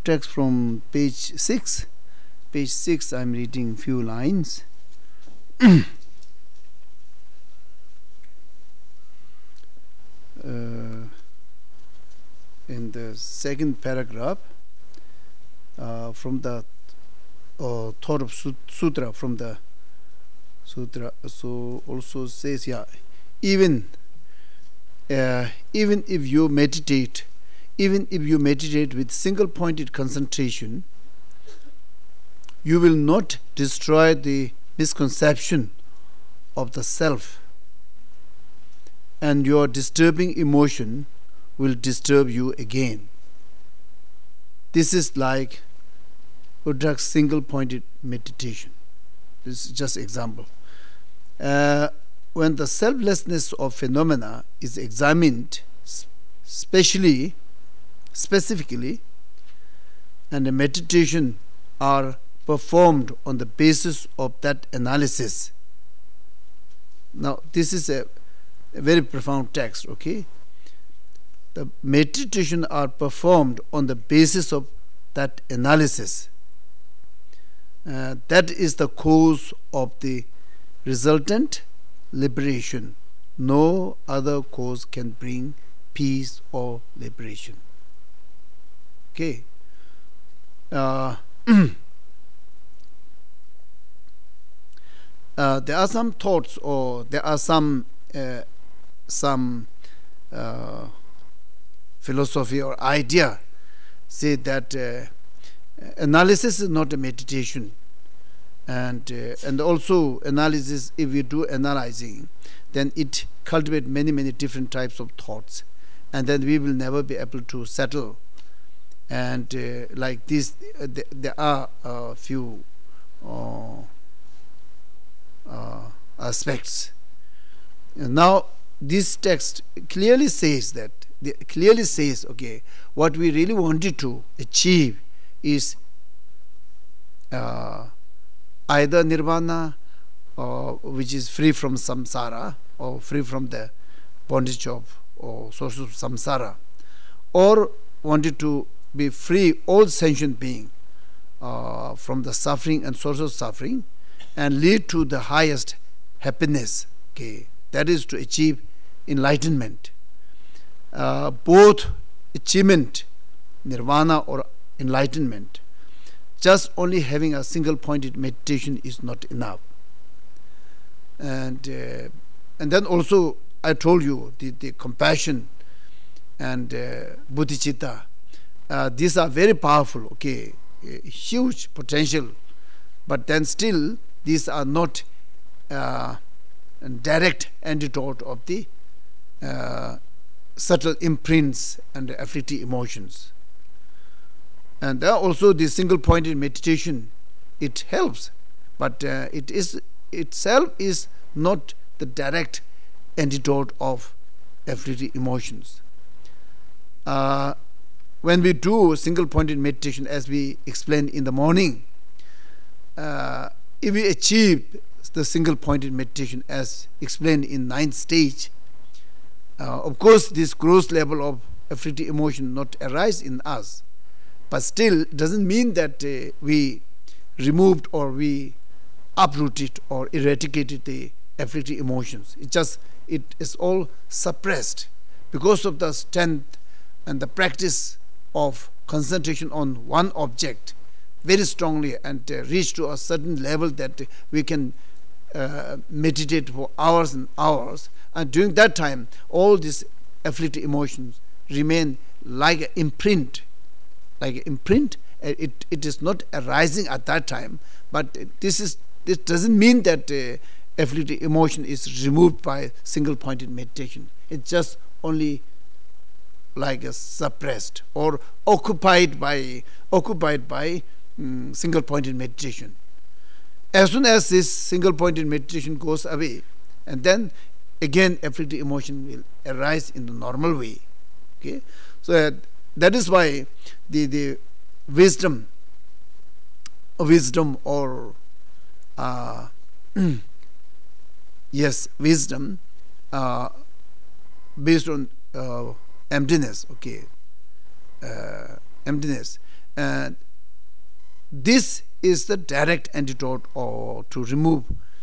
text from page 6. Page 6, I'm reading few lines. In the second paragraph, from the thought of sutra, from the sutra, so also says, even if you meditate with single pointed concentration, you will not destroy the misconception of the self, and your disturbing emotion will disturb you again. This is like Udrak's single pointed meditation. This is just example. When the selflessness of phenomena is examined specifically, and the meditation are performed on the basis of that analysis. Now, this is a very profound text, okay? The meditation are performed on the basis of that analysis. That is the cause of the resultant liberation. No other cause can bring peace or liberation. Okay. There are some thoughts, or there are some philosophy or idea say that analysis is not a meditation, and also analysis, if we do analyzing, then it cultivates many different types of thoughts, and then we will never be able to settle. And like this, there are a few aspects. Now, this text clearly says okay, what we really wanted to achieve is either nirvana, which is free from samsara, or free from the bondage of or source of samsara, or wanted to be free, all sentient being, from the suffering and source of suffering, and lead to the highest happiness. Okay, that is to achieve enlightenment. Both achievement, nirvana or enlightenment, just only having a single pointed meditation is not enough. And then also I told you the compassion and bodhicitta, these are very powerful, okay, huge potential, but then still these are not direct antidote of the subtle imprints and afflictive emotions. And there also the single pointed meditation, it helps, but it is itself is not the direct antidote of afflictive emotions. When we do single pointed meditation, as we explained in the morning, if we achieve the single pointed meditation as explained in 9th stage, of course this gross level of afflictive emotion not arise in us, but still it doesn't mean that we removed or we uprooted or eradicated the afflictive emotions. It is all suppressed because of the strength and the practice of concentration on one object very strongly, and reach to a certain level that we can meditate for hours and hours, and during that time all these afflictive emotions remain like an imprint. It is not arising at that time, but this doesn't mean that afflictive emotion is removed by single pointed meditation. It's just only like a suppressed or occupied by single pointed meditation. As soon as this single pointed meditation goes away, and then again afflictive emotion will arise in the normal way. Okay, so that is why the wisdom or wisdom based on emptiness, okay, emptiness, And this is the direct antidote or to remove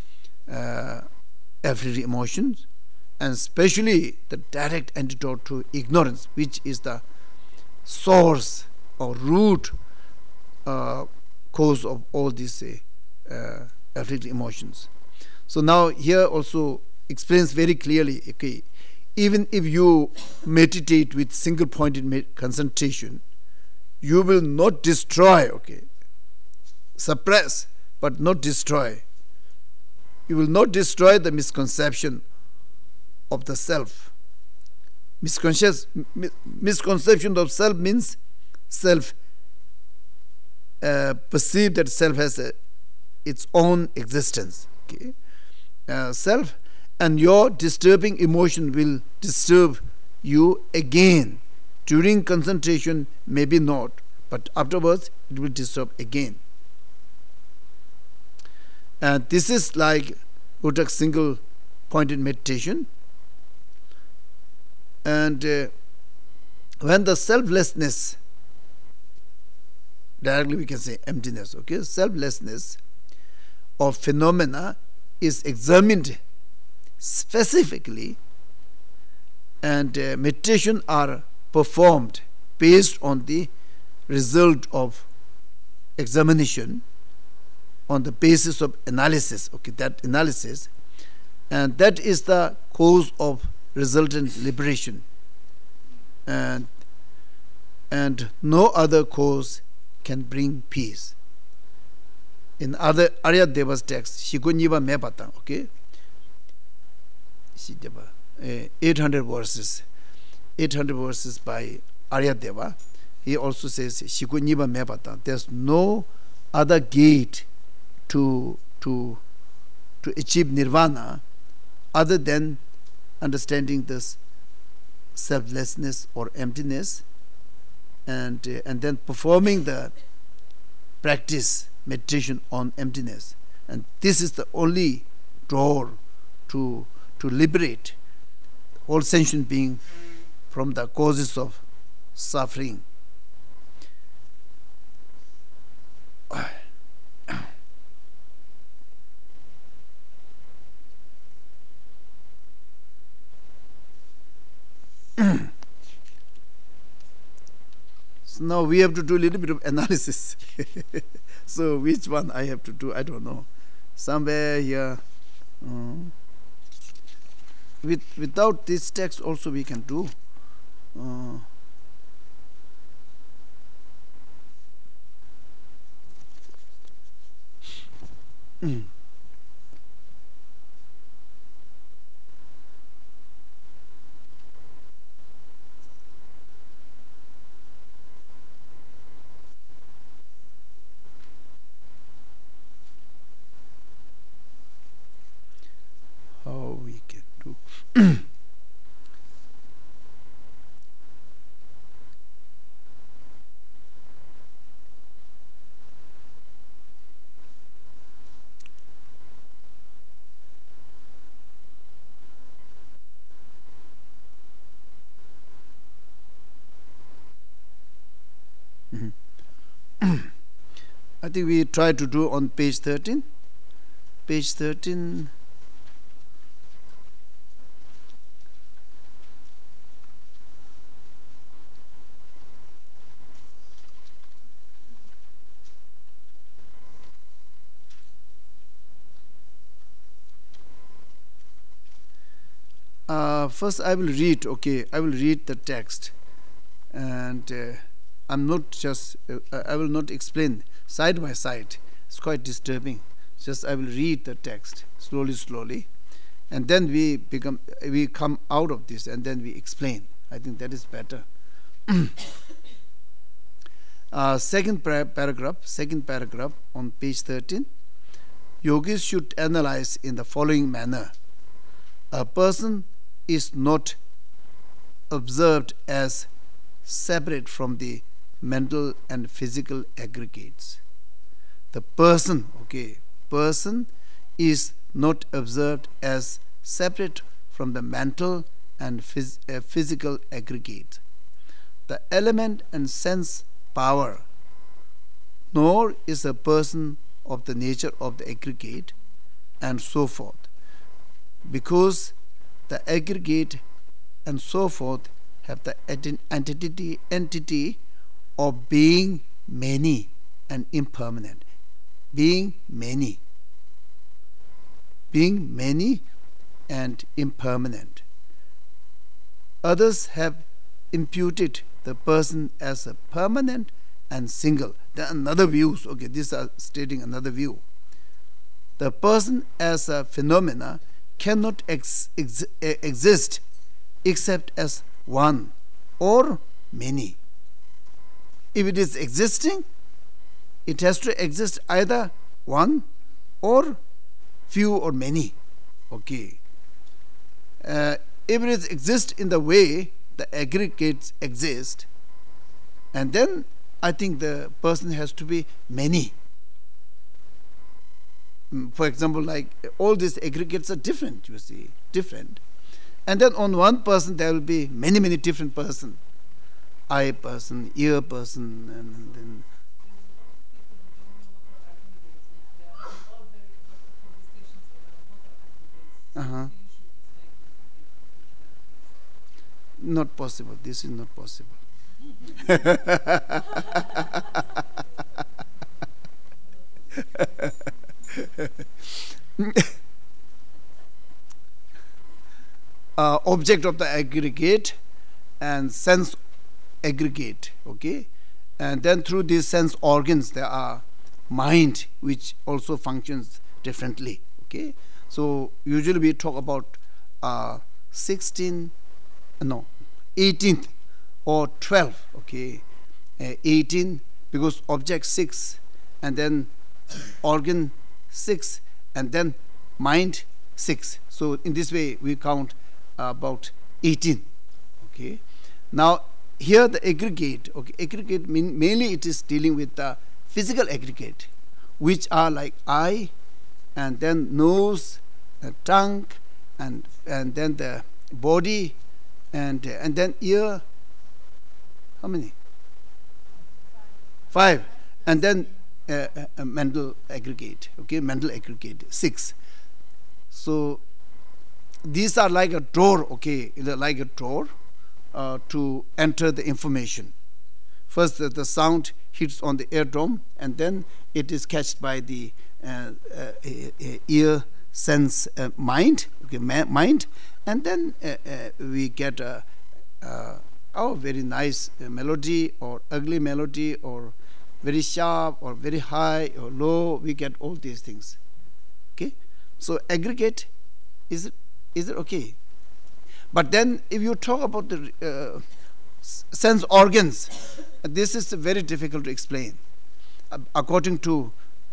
every emotions, and especially the direct antidote to ignorance, which is the source or root cause of all these afflicted emotions. So now here also explains very clearly, okay, even if you meditate with single pointed concentration, you will not destroy, okay, suppress but not destroy. You will not destroy the misconception of the self. Misconception of self means self perceive that self has its own existence, okay? Self, and your disturbing emotion will disturb you again. During concentration maybe not, but afterwards it will disturb again. And this is like Utak single pointed meditation. And when the selflessness, directly we can say emptiness, okay, selflessness of phenomena is examined specifically, and meditation are performed based on the result of examination, on the basis of analysis, okay, that analysis, and that is the cause of resultant liberation, and no other cause can bring peace. In other Aryadeva's text, Shikunyiva Mepata, okay, 800 verses by Aryadeva, he also says Shikunyiva Mepata, there's no other gate to achieve nirvana other than understanding this selflessness or emptiness, and then performing the practice meditation on emptiness. And this is the only door to liberate all sentient being from the causes of suffering. So now we have to do a little bit of analysis. So which one I have to do, I don't know. Somewhere here, without this text also we can do. How we can do. I think we try to do on page 13. Page 13. First I will read, okay, I will read the text, and I'm not just I will not explain side by side, it's quite disturbing. Just I will read the text slowly, and then we come out of this, and then we explain. I think that is better. Second paragraph on page 13. Yogis should analyze in the following manner: a person is not observed as separate from the mental and physical aggregates. The person is not observed as separate from the mental and physical aggregate. The element and sense power nor is a person of the nature of the aggregate, and so forth, because the aggregate and so forth have the entity of being many and impermanent. Being many and impermanent. Others have imputed the person as a permanent and single. There are another views. Okay, these are stating another view. The person as a phenomena cannot exist except as one or many. If it is existing, it has to exist either one or few or many. Okay. If it exists in the way the aggregates exist, and then I think the person has to be many. For example, like all these aggregates are different, you see, different. And then on one person there will be many different person. Eye person, ear person, and then not possible. This is not possible. Object of the aggregate and sense aggregate, okay, and then through these sense organs there are mind which also functions differently, okay. So usually we talk about 18th or 12, okay. 18 because object 6, and then organ 6, and then mind 6. So in this way we count about 18, okay. Now here the aggregate, okay, aggregate mainly it is dealing with the physical aggregate, which are like eye, and then nose, tongue, and then the body, and then ear. How many? 5. And then a mental aggregate, okay, mental aggregate 6. So these are like a door, okay, like a door to enter the information. First the sound hits on the eardrum, and then it is catched by the ear sense mind, okay, mind, and then we get a very nice melody or ugly melody, or very sharp or very high or low. We get all these things, okay. So aggregate, is it okay? But then if you talk about the sense organs, this is very difficult to explain. According to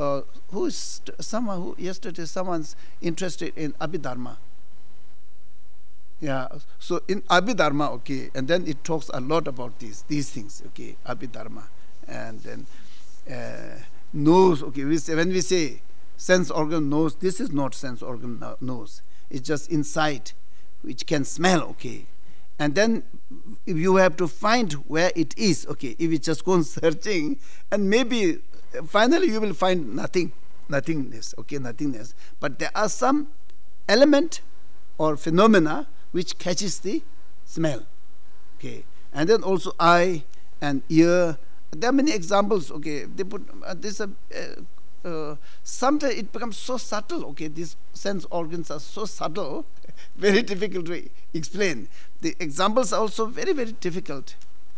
yesterday someone's interested in Abhidharma. Yeah, so in Abhidharma, okay, and then it talks a lot about these things, okay, Abhidharma, and then nose, okay. When we say sense organ nose, this is not sense organ nose. It's just inside, which can smell, okay. And then if you have to find where it is, okay. If you just go on searching, and maybe finally you will find nothingness, okay, nothingness. But there are some element or phenomena which catches the smell, okay. And then also eye and ear. There are many examples, okay. They put this. Sometimes it becomes so subtle, okay. These sense organs are so subtle, very difficult to explain. The examples are also very difficult.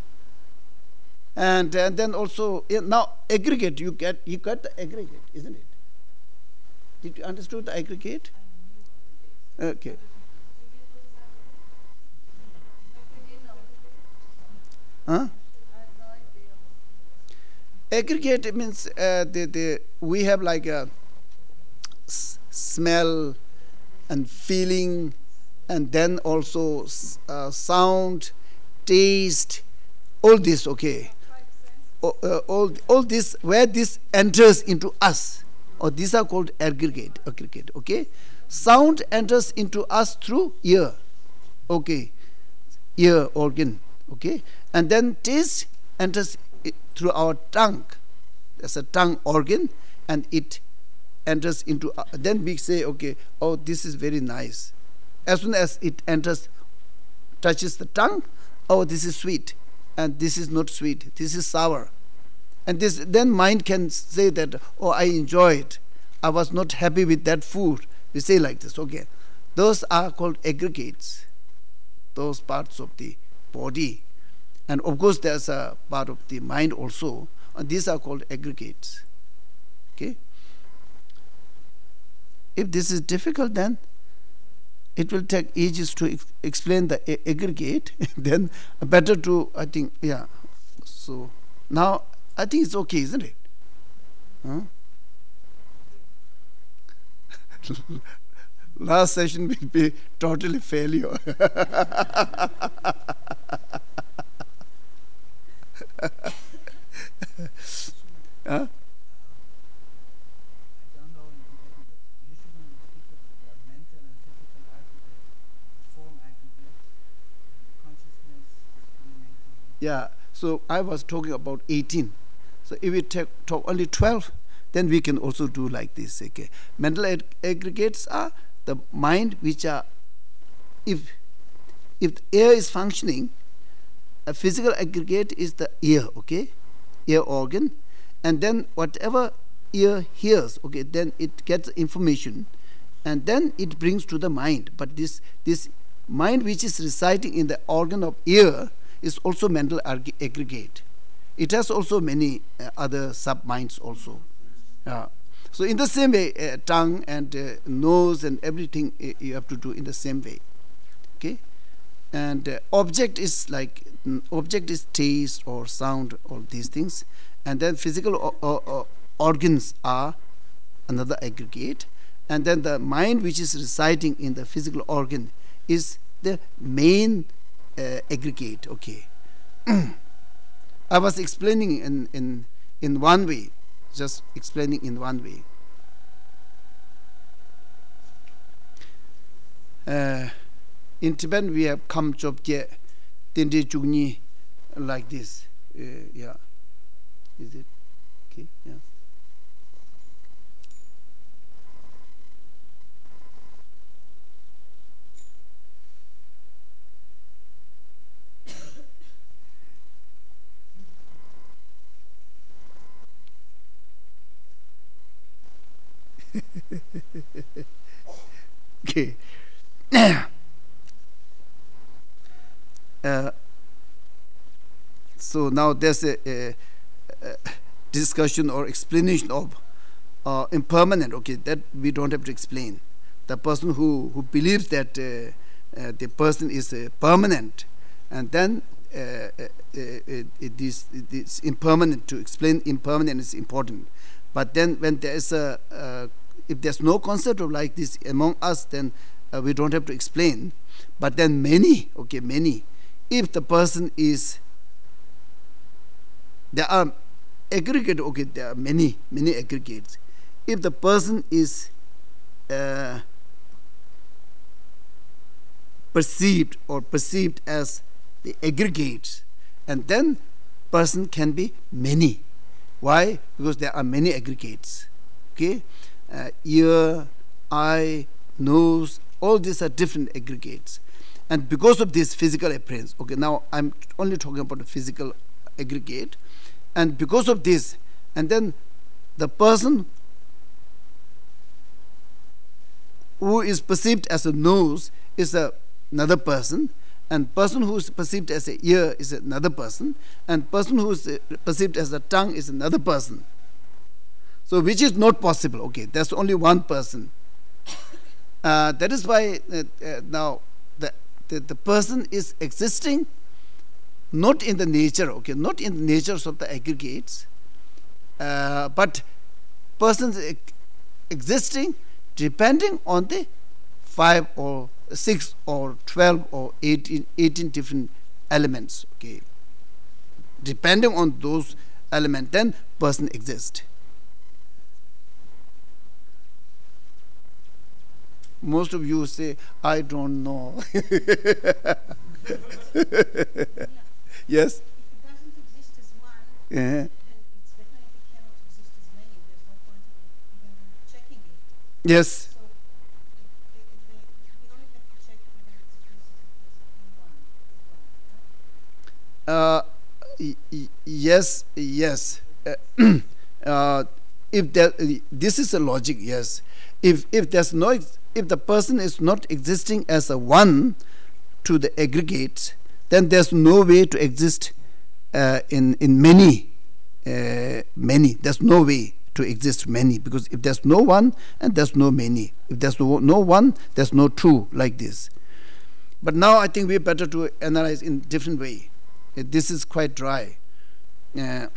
And then also now aggregate, you got the aggregate, isn't it? Did you understand the aggregate? Okay. Huh? Aggregate means we have like a smell and feeling, and then also sound, taste, all this, okay. All this, where this enters into us, or these are called aggregate, okay. Sound enters into us through ear, okay, ear organ, okay. And then taste enters through our tongue, as a tongue organ, and it enters into. Then we say, okay, oh, this is very nice. As soon as it enters, touches the tongue, oh, this is sweet, and this is not sweet. This is sour, and this then mind can say that, oh, I enjoy it. I was not happy with that food. We say like this, okay. Those are called aggregates. Those parts of the body, and of course there's a part of the mind also, and these are called aggregates. Okay. If this is difficult, then it will take ages to explain the aggregate. Then better to, I think, yeah. So now I think it's okay, isn't it? Huh? Last session will be totally failure. Huh? Yeah, so I was talking about 18. So if we talk only 12, then we can also do like this. Okay, mental aggregates are the mind which are, if the ear is functioning, a physical aggregate is the ear, okay, ear organ, and then whatever ear hears, okay, then it gets information, and then it brings to the mind. But this mind which is residing in the organ of ear is also mental aggregate. It has also many other sub-minds also. So in the same way, tongue and nose and everything you have to do in the same way. Okay, and object is like object is taste or sound, all these things, and then physical organs are another aggregate, and then the mind which is residing in the physical organ is the main aggregate. Okay. I was explaining in one way, just explaining in one way. In Tibetan we have kam chopje tindi chugni like this. Yeah, is it okay? Yeah. Okay. So now there's a discussion or explanation of impermanent. Okay, that we don't have to explain. The person who believes that the person is permanent, and then it is impermanent. To explain impermanent is important. But then when there is if there's no concept of like this among us, then we don't have to explain. But then many, if the person is, there are aggregate, okay, there are many aggregates. If the person is perceived as the aggregates, and then person can be many. Why? Because there are many aggregates. Okay, ear, eye, nose, all these are different aggregates, and because of this physical appearance. Okay, now I'm only talking about the physical aggregate, and because of this, and then the person who is perceived as a nose is another person, and person who is perceived as a ear is another person, and person who is perceived as a tongue is another person. So which is not possible. Okay, there's only one person. That is why now the person is existing not in the nature, okay, not in the natures of the aggregates, but persons existing depending on the 5 or 6 or 12 or 18 different elements. Okay, depending on those elements, then person exists. Most of you say, I don't know. Yes? If it doesn't exist as one, Yeah. then it's definitely cannot Yes. So we only have to check whether it's this is one. Yes, yes. Uh, if there, this is a logic, yes. If there's no if the person is not existing as a one to the aggregate, then there's no way to exist in many many. There's no way to exist many, because if there's no one and there's no many, if there's no one, there's no two, like this. But now I think we're better to analyze in different way. This is quite dry. Uh,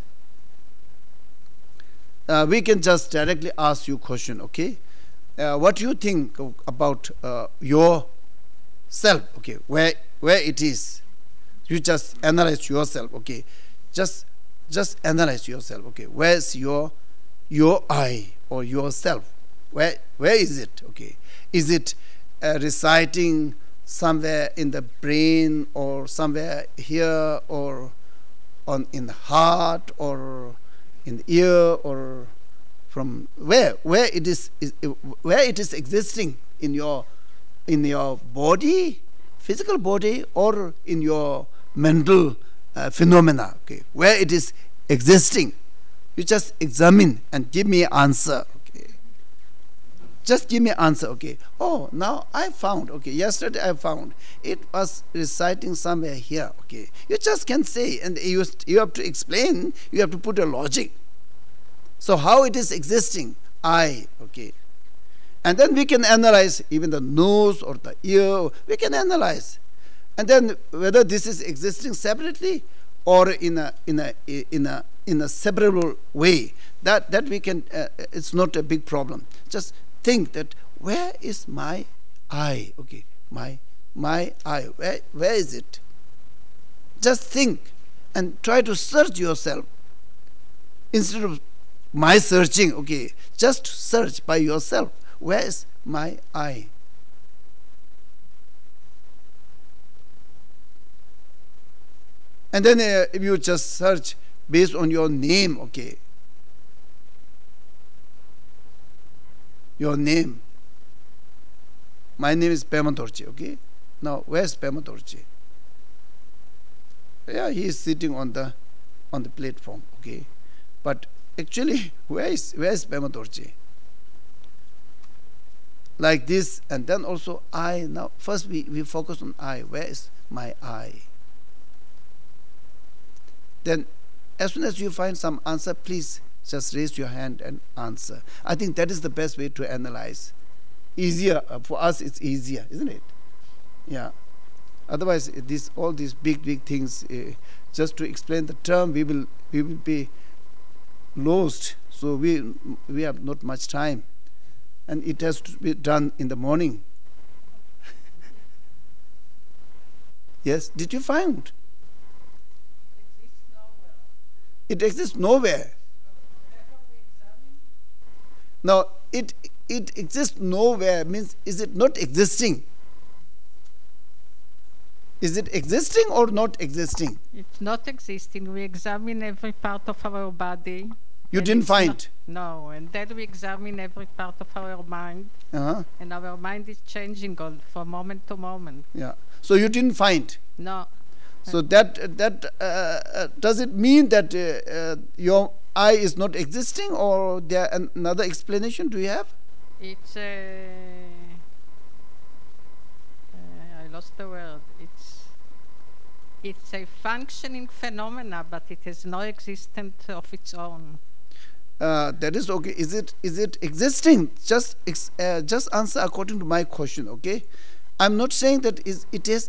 we can just directly ask you question, okay? What do you think about your self? Okay, where it is? You just analyze yourself, okay? Just analyze yourself, okay? Where's your I or yourself? Where is it? Okay, is it reciting somewhere in the brain, or somewhere here, or in the heart, or in the ear, or from where it is where it is existing in your body, physical body, or in your mental phenomena? Okay, where it is existing, you just examine and give me an answer. Okay, just give me an answer. Okay, oh, now I found, okay, yesterday I found it was reciting somewhere here. Okay, you just can say, and you have to explain, you have to put a logic. So how it is existing? I, okay. And then we can analyze even the nose or the ear, we can analyze. And then whether this is existing separately or in a separable way, that we can, it's not a big problem. Just think that where is my I? Okay, my I, where is it? Just think and try to search yourself instead of my searching. Okay, just search by yourself. Where is my I? And then if you just search based on your name, okay, your name. My name is Pema Dorje, okay. Now where's Pema Dorje? Yeah, he is sitting on the platform, okay. But actually, where's Pema Dorje? Like this, and then also I. Now first we focus on I. Where is my I? Then as soon as you find some answer, please just raise your hand and answer. I think that is the best way to analyze. Easier for us, it's easier, isn't it? Yeah. Otherwise, all these big things, just to explain the term, we will be lost. So we have not much time, and it has to be done in the morning. Yes. Did you find? It exists nowhere. Now, it exists nowhere means, is it not existing? Is it existing or not existing? It's not existing. We examine every part of our body. You didn't find? No, and then we examine every part of our mind. And our mind is changing from moment to moment. Yeah. So you didn't find? No. So that does it mean that your I is not existing, or there another explanation? Do you have? It's I lost the word. It's a functioning phenomena, but it has no existence of its own. That is okay. Is it existing? Just answer according to my question, okay? I'm not saying that it is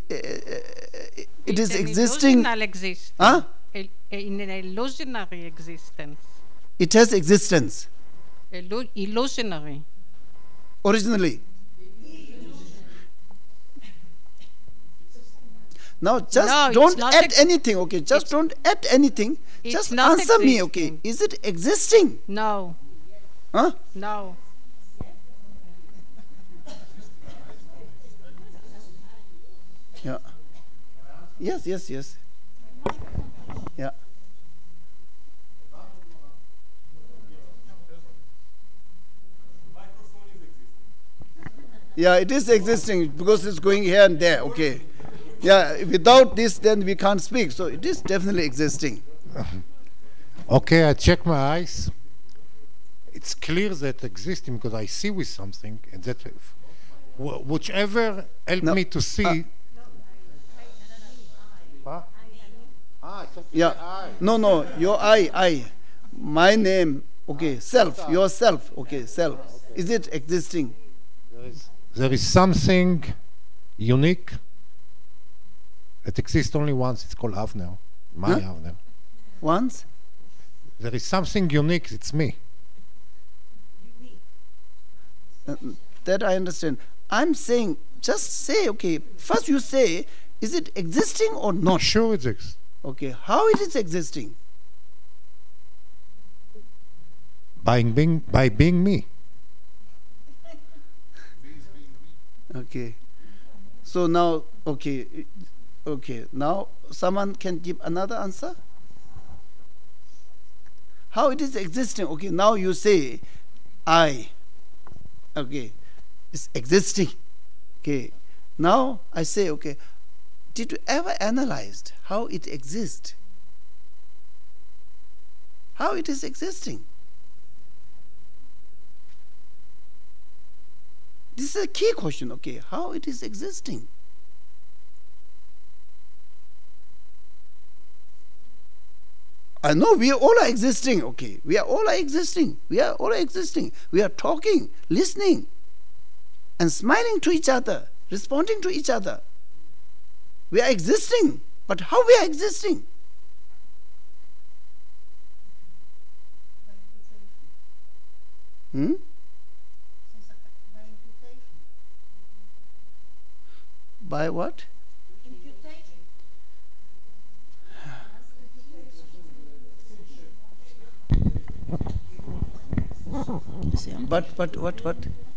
existing. Illusional existence. Huh? In an illusionary existence. It has existence. Illusionary. Originally. Now just don't add anything, okay? Just don't add anything. Just answer me, okay? Is it existing? No. Huh? No. Yeah. Yes. Yeah. Yeah, it is existing because it's going here and there. Okay. Yeah, without this, then we can't speak. So it is definitely existing. Okay, I check my eyes. It's clear that existing because I see with something, and that whichever helped No, me to see. Huh? Yeah. No, your I. My name. Okay, self. Yourself. Okay, self. Is it existing? There is something unique that exists only once. It's called Avner. My Huh? Avner. Once? There is something unique. It's me. That I understand. I'm saying, just say, okay, first you say, is it existing or not? Sure, it exists. Okay, how it is existing? By being me. Okay. So now, okay, now someone can give another answer? How it is existing? Okay, now you say, I. Okay, it's existing. Okay, now I say, okay, did you ever analyze how it exists? How it is existing? This is a key question, okay, how it is existing? I know we all are existing, okay. We are all existing. We are all existing. We are talking, listening, and smiling to each other, responding to each other. We are existing, but how we are existing? Hmm? By imputation. By what? Imputation. But what?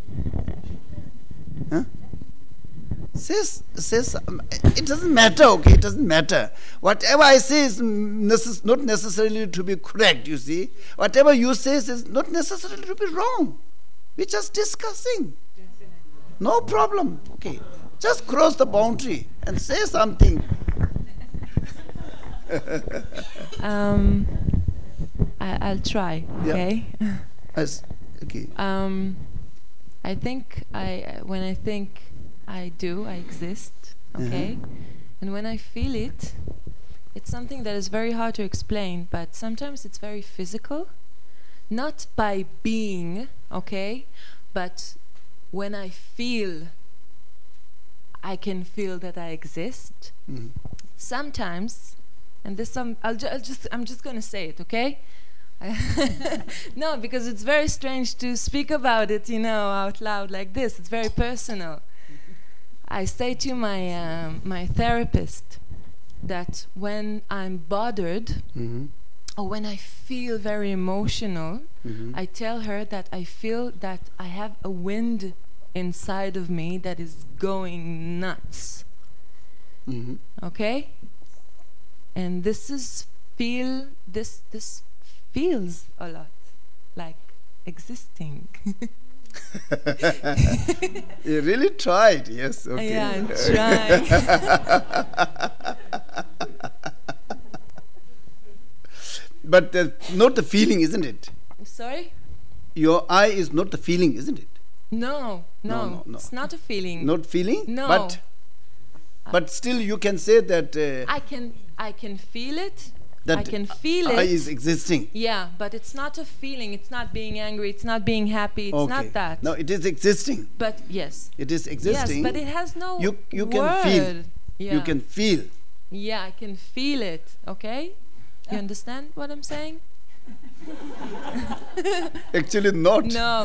Huh? Says it doesn't matter, okay, it doesn't matter. Whatever I say is not necessarily to be correct, you see. Whatever you say is not necessarily to be wrong. We're just discussing. No problem, okay. Just cross the boundary and say something. I'll try. Yeah. Okay. Okay. I think when I think I do, I exist. Okay. And when I feel it, it's something that is very hard to explain, but sometimes it's very physical. Not by being, okay, but when I feel, I can feel that I exist. Sometimes, and this I'm just gonna say it, okay? No, because it's very strange to speak about it, out loud like this. It's very personal. I say to my therapist that when I'm bothered or when I feel very emotional, I tell her that I feel that I have a wind inside of me that is going nuts. Okay? And this feels a lot like existing. You really tried, yes, okay. Yeah, I'm trying. But not the feeling, isn't it? Sorry? Your I is not the feeling, isn't it? No. No. It's not a feeling. Not feeling? No. But still you can say that I can feel it. that I can feel I it. is existing. Yeah, but it's not a feeling. It's not being angry. It's not being happy. It's Okay. not that. No, it is existing. But yes. It is existing. Yes, but it has no You can word. feel. Yeah. You can feel. Yeah, I can feel it. Okay? You understand what I'm saying? Actually not. No.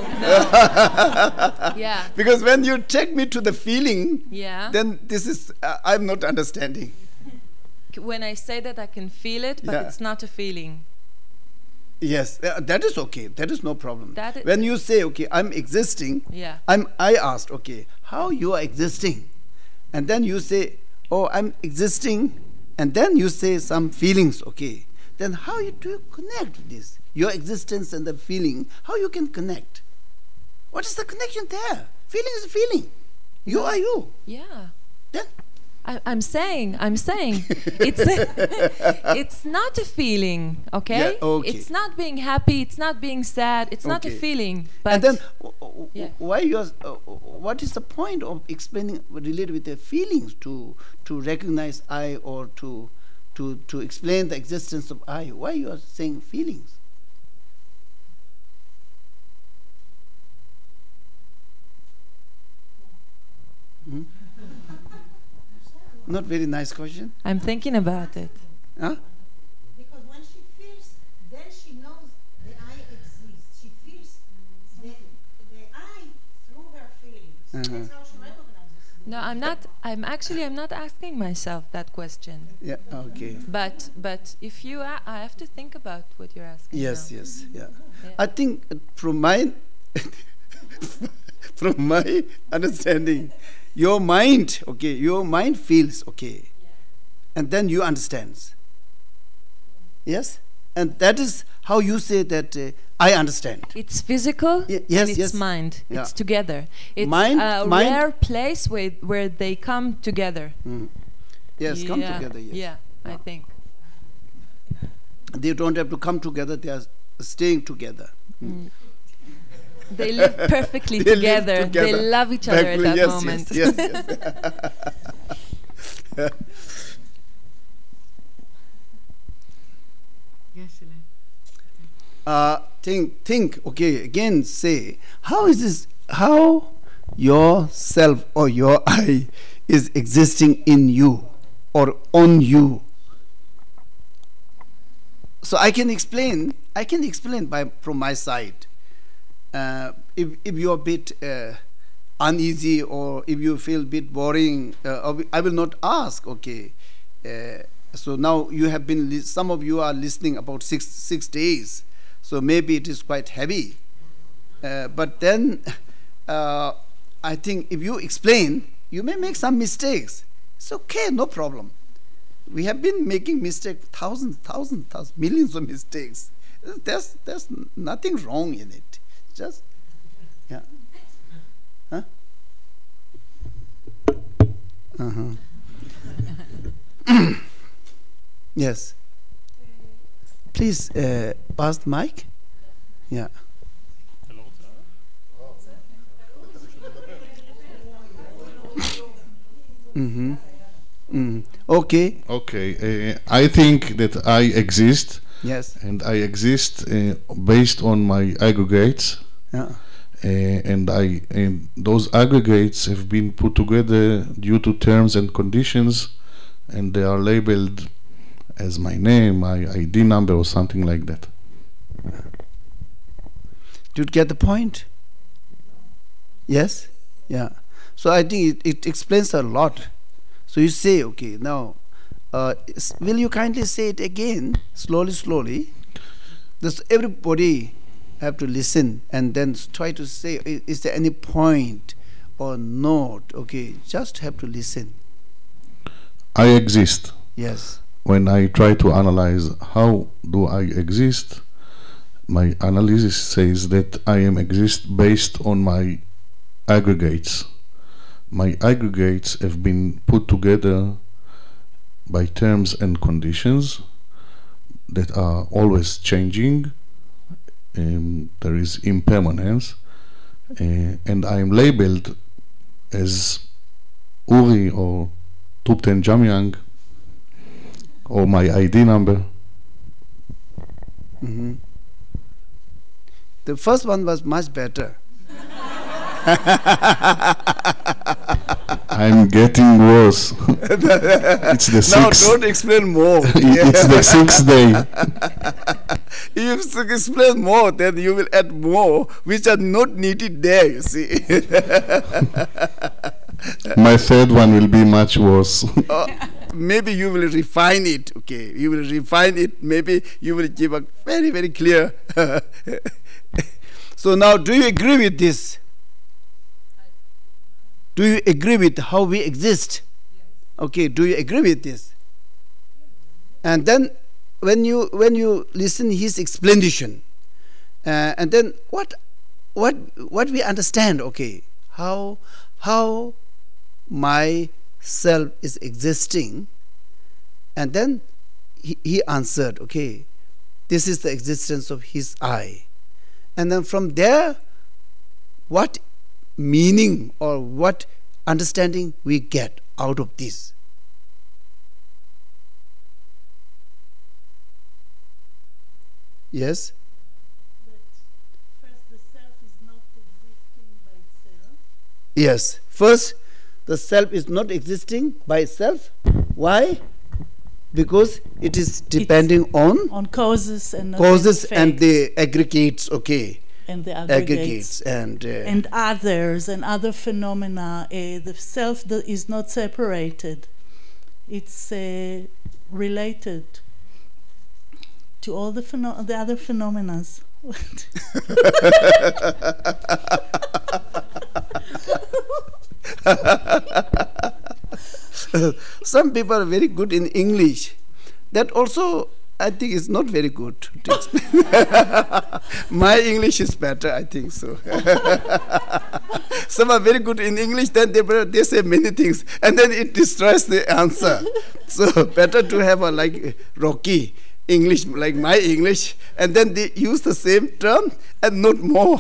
Yeah. Because when you take me to the feeling, Yeah. then this is, I'm not understanding. When I say that I can feel it, but Yeah. it's not a feeling. Yes, that is okay. That is no problem. That When you say, okay, I'm existing, Yeah. I asked, okay, how you are existing? And then you say, oh, I'm existing, and then you say some feelings, okay. Then how do you connect this? Your existence and the feeling, how you can connect? What is the connection there? Feeling is a feeling. You are you. Yeah. Then I'm saying, it's it's not a feeling, okay? Yeah, okay. It's not being happy, it's not being sad, it's not a Okay. feeling. But and then yeah. why you are, what is the point of explaining related with the feelings to recognize I, or to explain the existence of I? Why you are saying feelings? Hmm? Not very nice question. I'm thinking about it. Huh? Because when she feels, then she knows the I exists. She feels the I through her feelings. That's how she recognizes the No, I'm not asking myself that question. Yeah. Okay. But if you I have to think about what you're asking. Yes. now. Yes. Yeah. Yeah. I think from my from my understanding, your mind feels okay, and then you understands. Yes, and that is how you say that I understand. It's physical yes, and it's yes. mind. Yeah. It's together. It's Mind- a mind- rare place where they come together. Yes, come Yeah. together. Yes, Yeah, I think. they don't have to come together; they are staying together. They live perfectly They live together. together. They love each other at that Yes, moment. Yes, yes. Yes, Elaine. Think. Okay, again, say how is this? How your self or your I is existing in you or on you? So I can explain by from my side. If you're a bit uneasy, or if you feel a bit boring, I will not ask. Okay, so now you have been. Some of you are listening about six days, so maybe it is quite heavy. But then I think if you explain, you may make some mistakes. It's okay, no problem. We have been making mistakes, thousands, millions of mistakes. There's nothing wrong in it. Just, yeah. Huh? Yes. Please pass the mic. Yeah. Okay. Okay, I think that I exist, Yes. and I exist based on my aggregates, Yeah. and those aggregates have been put together due to terms and conditions, and they are labeled as my name, my ID number, or something like that. Do you get the point? Yes? Yeah. So I think it explains a lot. So you say, okay, now, will you kindly say it again, slowly? Does everybody have to listen and then try to say, is there any point or not? Okay, just have to listen. I exist. Yes. When I try to analyze how do I exist, my analysis says that I exist based on my aggregates. My aggregates have been put together by terms and conditions that are always changing. There is impermanence, and I am labeled as Uri or Tupten Jamyang, or my ID number. The first one was much better. I'm getting worse. It's the Now sixth. don't explain more. It's the sixth day. If you explain more, then you will add more, which are not needed there, you see. My third one will be much worse. Maybe you will refine it, okay? You will refine it. Maybe you will give a very, very clear. So now, do you agree with this? Do you agree with how we exist? Okay, do you agree with this? And then when you listen his explanation, and then what we understand, okay, how my self is existing? And then he answered, okay, this is the existence of his I. And then from there, what meaning or what understanding we get out of this? Yes? That first, the self is not existing by itself. Yes. First, the self is not existing by itself. Why? Because it is depending on Causes and and the aggregates, okay. and the Aggregates and others and other phenomena. The self is not separated. It's related to all the other phenomena. Some people are very good in English. That also, I think, is not very good to explain. My English is better, I think so. Some are very good in English, then they say many things, and then it destroys the answer. So better to have a like Rocky English, like my English, and then they use the same term and not more.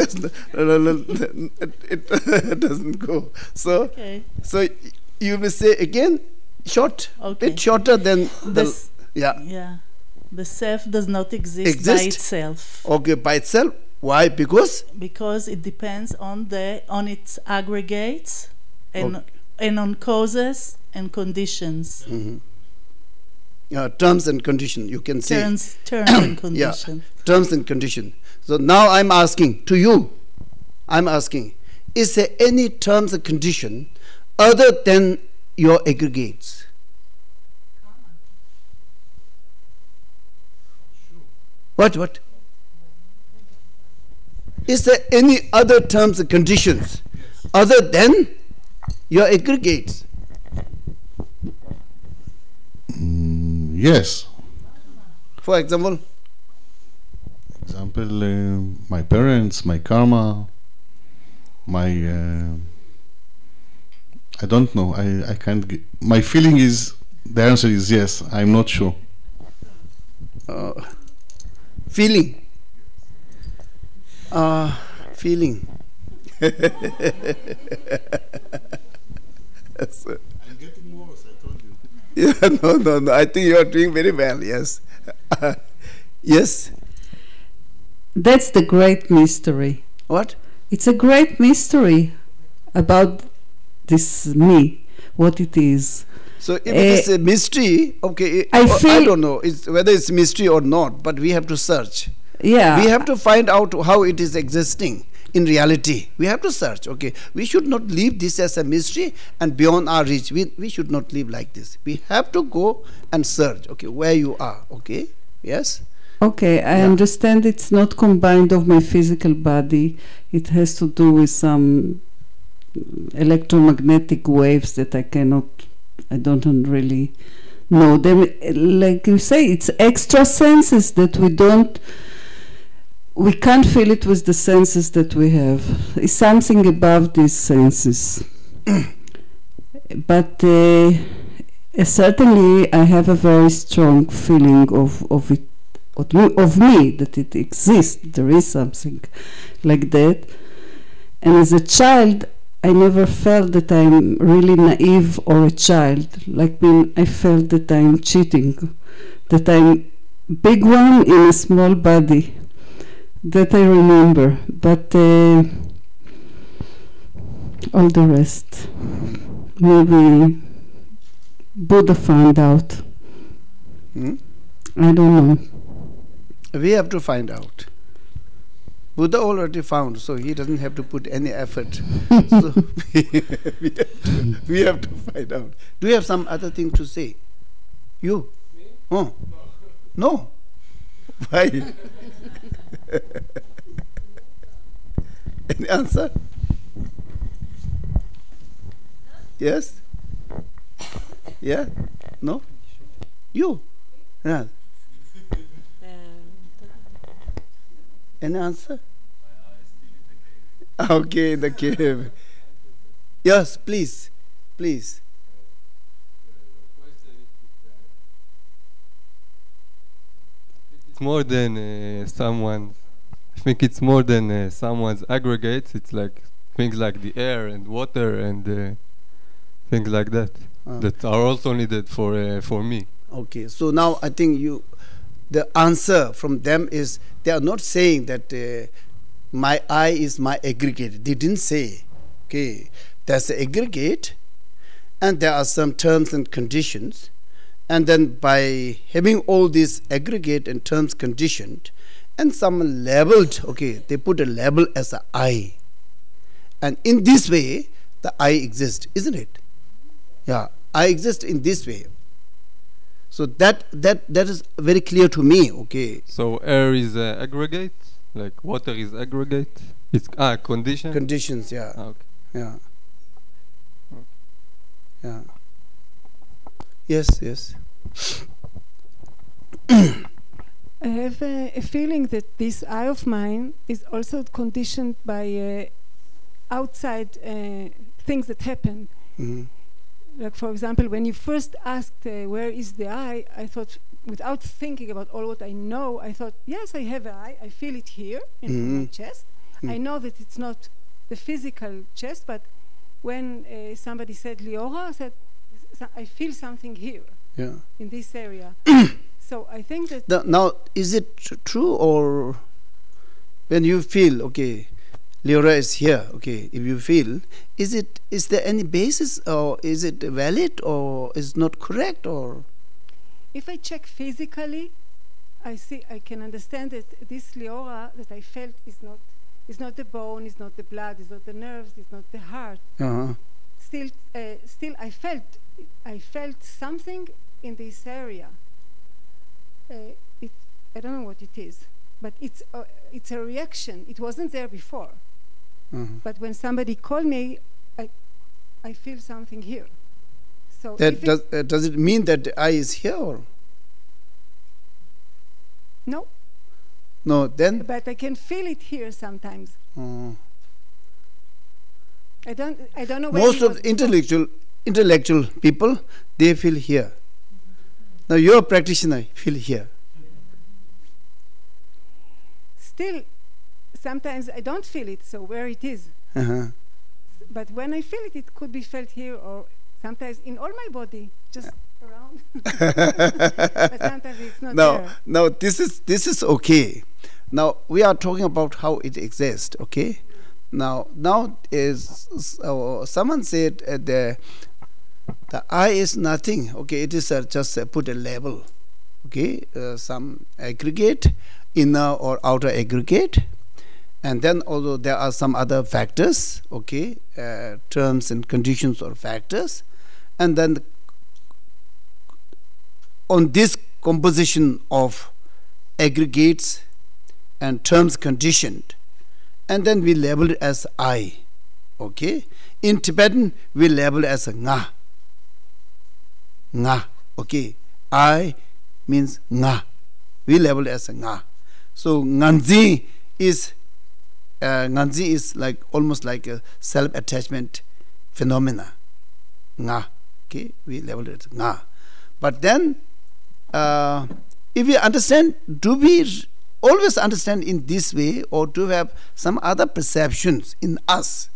It doesn't go. So, Okay. so you will say again, short, Okay. bit shorter than This- yeah. Yeah. The self does not exist by Exist? itself Okay, by itself. Why? Because because it depends on its aggregates and Okay. and on causes and conditions. terms and condition. You can say Terms and yeah, conditions. terms and condition. So now I'm asking to you. I'm asking: is there any terms and condition other than your aggregates? What? Is there any other terms and conditions other than your aggregates? Yes. For example, My parents, my karma, my I don't know. I can't. My feeling is the answer is yes. I'm not sure. feeling. Feeling. So- I'm getting worse. I told you. yeah, no. I think you are doing very well. Yes. Yes. That's the great mystery. What? It's a great mystery about this me, what it is. So if it is a mystery, okay, I I feel- don't know whether it's mystery or not, but we have to search. Yeah. We have to find out how it is existing in reality. We have to search, okay. We should not leave this as a mystery and beyond our reach. We should not live like this. We have to go and search, okay, where you are, okay. Yes. Okay, I Yeah. understand it's not combined of my physical body. It has to do with some electromagnetic waves that I don't really know them. Like you say, it's extra senses that we can't feel it with the senses that we have. It's something above these senses. But certainly I have a very strong feeling of it, of me, that it exists. There is something like that. And as a child, I never felt that I'm really naive or a child. Like when I felt that I'm cheating, that I'm big one in a small body. That I remember. But all the rest, maybe Buddha found out. Hmm? I don't know. We have to find out. Buddha already found, so he doesn't have to put any effort. So we have to find out. Do you have some other thing to say? You? Me? Oh. No. Why? Any answer? Yes? Yeah? No? You? Yeah. Any answer? Okay, in the cave. Yes, please. Please. It's more than someone. I think it's more than someone's aggregates. It's like things like the air and water and things like that that are also needed for me. Okay, so now I think the answer from them is they are not saying that my I is my aggregate. They didn't say. Okay, there's an aggregate, and there are some terms and conditions, and then by having all these aggregate and terms conditioned, and some labeled. Okay, they put a label as a I, and in this way the I exists, isn't it? Yeah, I exist in this way. So that is very clear to me. Okay. So air is aggregate, like water is aggregate. It's condition. Conditions, yeah. Okay. Yeah. Yeah. Yes, yes. I have a feeling that this I of mine is also conditioned by outside things that happen. Mm-hmm. Like, for example, when you first asked where is the I thought, without thinking about all what I know, I thought, yes, I have an I feel it here in my chest. I know that it's not the physical chest, but when somebody said, Liora said, I feel something here, in this area. So I think that... Now, is it true, or when you feel, okay, Liora is here, okay, if you feel, is there any basis, or is it valid, or is not correct, or? If I check physically, I can understand that this Liora that I felt is not the bone, is not the blood, is not the nerves, is not the heart. Still, I felt something in this area. I don't know what it is, but it's a reaction. It wasn't there before. But when somebody called me, I feel something here. So does it mean that the I is here? Or? No. No, then? But I can feel it here sometimes. I don't know. Most of the intellectual people, they feel here. Now you're a practitioner, feel here. Still, sometimes I don't feel it, so where it is. But when I feel it, it could be felt here, or sometimes in all my body, just around. But sometimes it's not there. Now this is okay. Now we are talking about how it exists. Okay. Now is someone said the I is nothing. Okay, it is just put a label. Okay, some aggregate, inner or outer aggregate. And then, although there are some other factors, okay, terms and conditions or factors, and then on this composition of aggregates and terms conditioned, and then we label it as I, okay. In Tibetan, we label it as nga, okay. I means nga. We label it as nga. So nganzi is like almost like a self-attachment phenomena. Nga. Okay, we label it nga. But then, if we understand, do we always understand in this way, or do we have some other perceptions in us?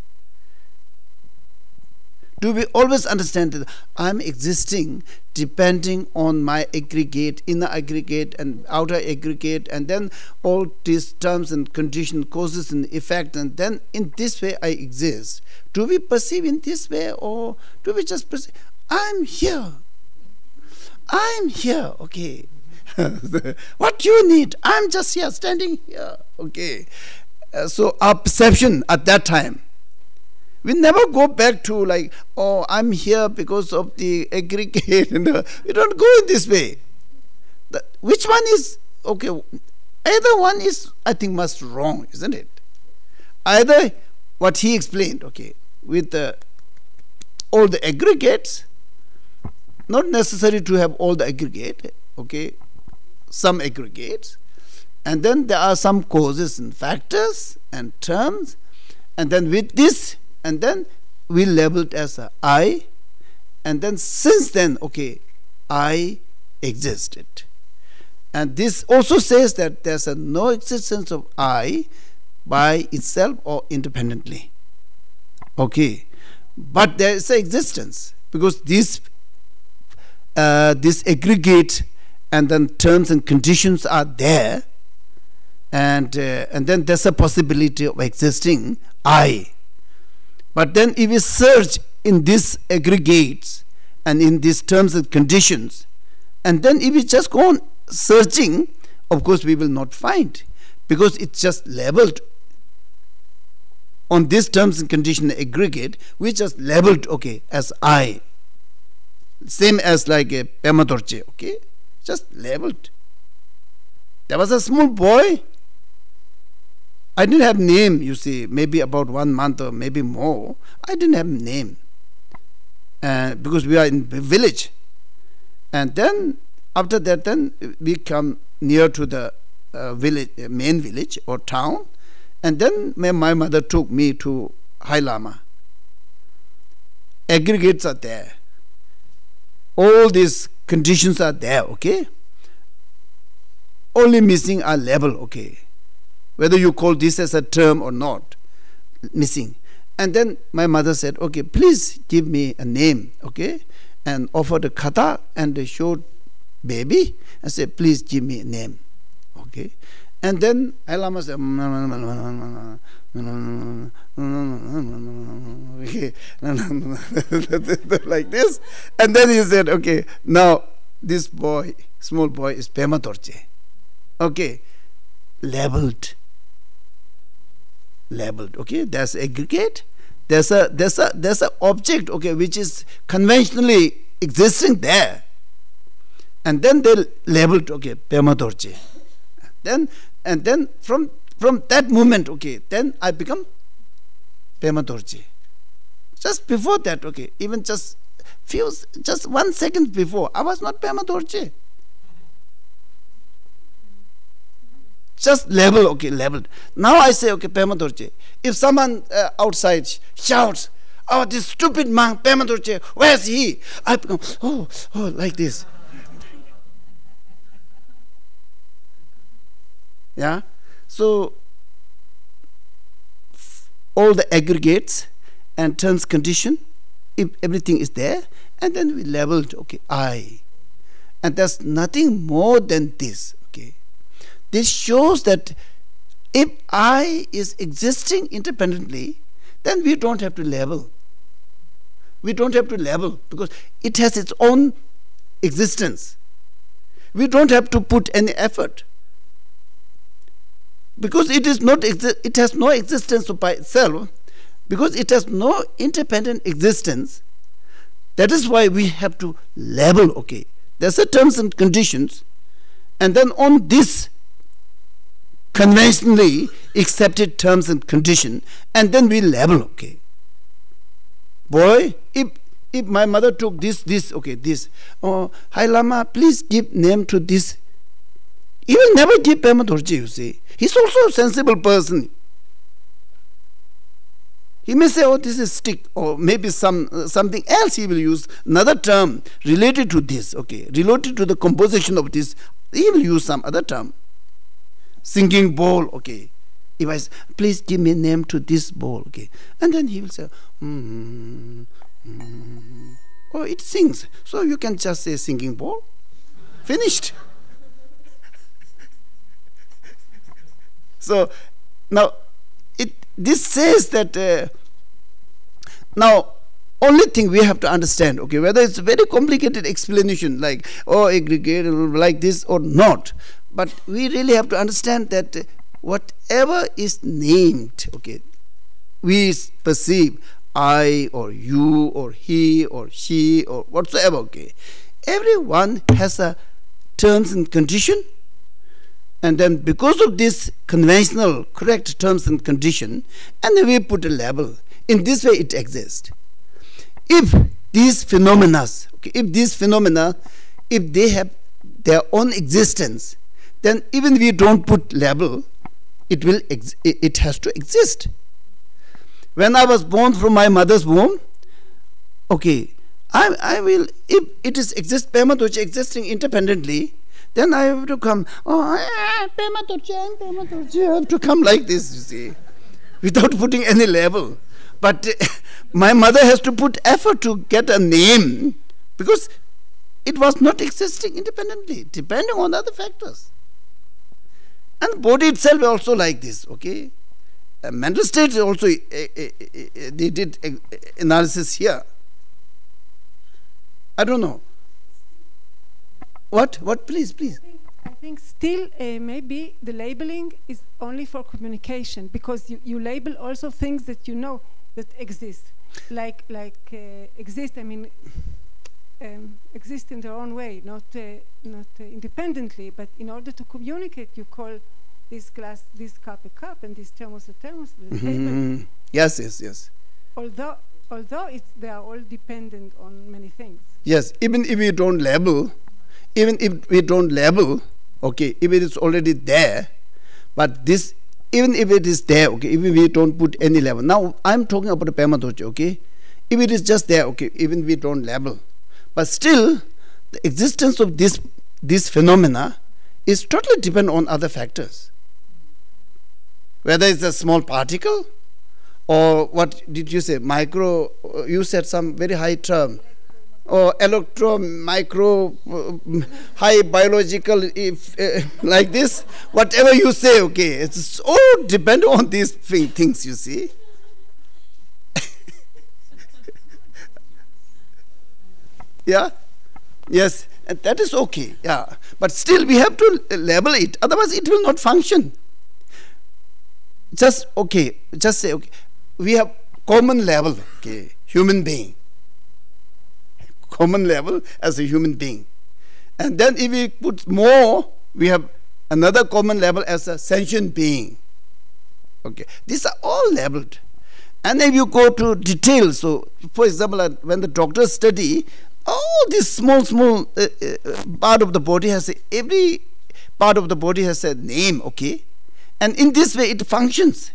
Do we always understand that I'm existing depending on my aggregate, inner aggregate and outer aggregate, and then all these terms and conditions, causes and effect, and then in this way I exist? Do we perceive in this way, or do we just perceive, I'm here, okay. What do you need? I'm just here, standing here, okay. So our perception at that time, we never go back to like, oh, I'm here because of the aggregate. And we don't go in this way. Which one is, okay, either one is, I think, must wrong, isn't it? Either what he explained, okay, with all the aggregates, not necessary to have all the aggregate, okay, some aggregates, and then there are some causes and factors and terms, and then with this, and then we labeled as a I, and then since then, okay, I existed. And this also says that there's no existence of I by itself or independently. Okay, but there is an existence, because this aggregate and then terms and conditions are there, and then there's a possibility of existing I. But then if we search in these aggregates and in these terms and conditions, and then if we just go on searching, of course we will not find, because it's just labeled on these terms and condition aggregate. We just labeled, okay, as I, same as like a Pema Dorje, okay, just labeled. There was a small boy, I didn't have name, you see, maybe about 1 month or maybe more. I didn't have name, because we are in the village. And then after that, then we come near to the village, main village or town, and then my mother took me to High Lama. Aggregates are there, all these conditions are there, okay, only missing are label, okay, whether you call this as a term or not, missing. And then my mother said, okay, please give me a name, okay, and offered a kata and showed baby and said, please give me a name, okay. And then Lama said, like this, and then he said, okay, now this boy, small boy, is Pema Dorje, okay, labeled, okay. There's aggregate, there's a object, okay, which is conventionally existing there, and then they labeled, okay, Pema Dorje. And then from that moment, okay, then I become Pema Dorje. Just before that, okay, even just 1 second before, I was not Pema Dorje. Just label, okay, labeled. Now I say, okay, Pema Dorje. If someone outside shouts, oh, this stupid monk, Pema Dorje, where's he? I become, oh, like this. Yeah, so all the aggregates and terms condition, if everything is there, and then we labeled, okay, I, and there's nothing more than this, okay. This shows that if I is existing independently, then we don't have to label. We don't have to label because it has its own existence. We don't have to put any effort, because it is not it has no existence by itself, because it has no independent existence. That is why we have to label, okay, there's a terms and conditions, and then on this conventionally accepted terms and condition, and then we label, okay. Boy, if my mother took this, okay, this, oh, High Lama, please give name to this. He will never give Pema Dorje, you see. He's also a sensible person. He may say, oh, this is stick, or maybe something else he will use, another term related to this, okay, related to the composition of this, he will use some other term. Singing bowl, okay. If I say, please give me a name to this bowl, okay. And then he will say, oh, it sings. So you can just say singing bowl. Finished. So now this says that now only thing we have to understand, okay, whether it's a very complicated explanation like, oh, aggregate like this or not, but we really have to understand that whatever is named, okay, we perceive I or you or he or she or whatsoever, okay, everyone has a terms and condition. And then because of this conventional correct terms and condition, and then we put a label. In this way it exists. If these phenomena, okay, if they have their own existence, then even if we don't put label, it has to exist. when I was born from my mother's womb, okay, I will, if it is Pema Dorje existing independently, then I have to come, Pema Dorje, I have to come like this, you see, without putting any label. But my mother has to put effort to get a name, because it was not existing independently, depending on other factors. And body itself also like this, okay. Mental state also, they did analysis here. I don't know. What? Please. I think still maybe the labeling is only for communication, because you label also things that you know that exist, like exist. I mean, exist in their own way, not independently. But in order to communicate, you call this glass, this cup a cup, and this thermos a thermos. Yes. Although they are all dependent on many things. Yes, even if we don't label, okay, if it is already there, but this, even if it is there, okay, even we don't put any label. Now, I'm talking about the Pema Dorje, okay? If it is just there, okay, even we don't label. But still, the existence of this phenomena is totally dependent on other factors. Whether it's a small particle, or what did you say, micro, you said some very high term, or electro, micro, high biological, like this, whatever you say, okay, it's all dependent on these things, you see. Yeah, yes, and that is okay, yeah, but still we have to label it, otherwise it will not function. Just say, okay, we have common level, okay, human being. Common level as a human being. And then if we put more, we have another common level as a sentient being. Okay, these are all labeled. And if you go to details, so for example, when the doctors study, all this small part of the body every part of the body has a name, okay? And in this way it functions.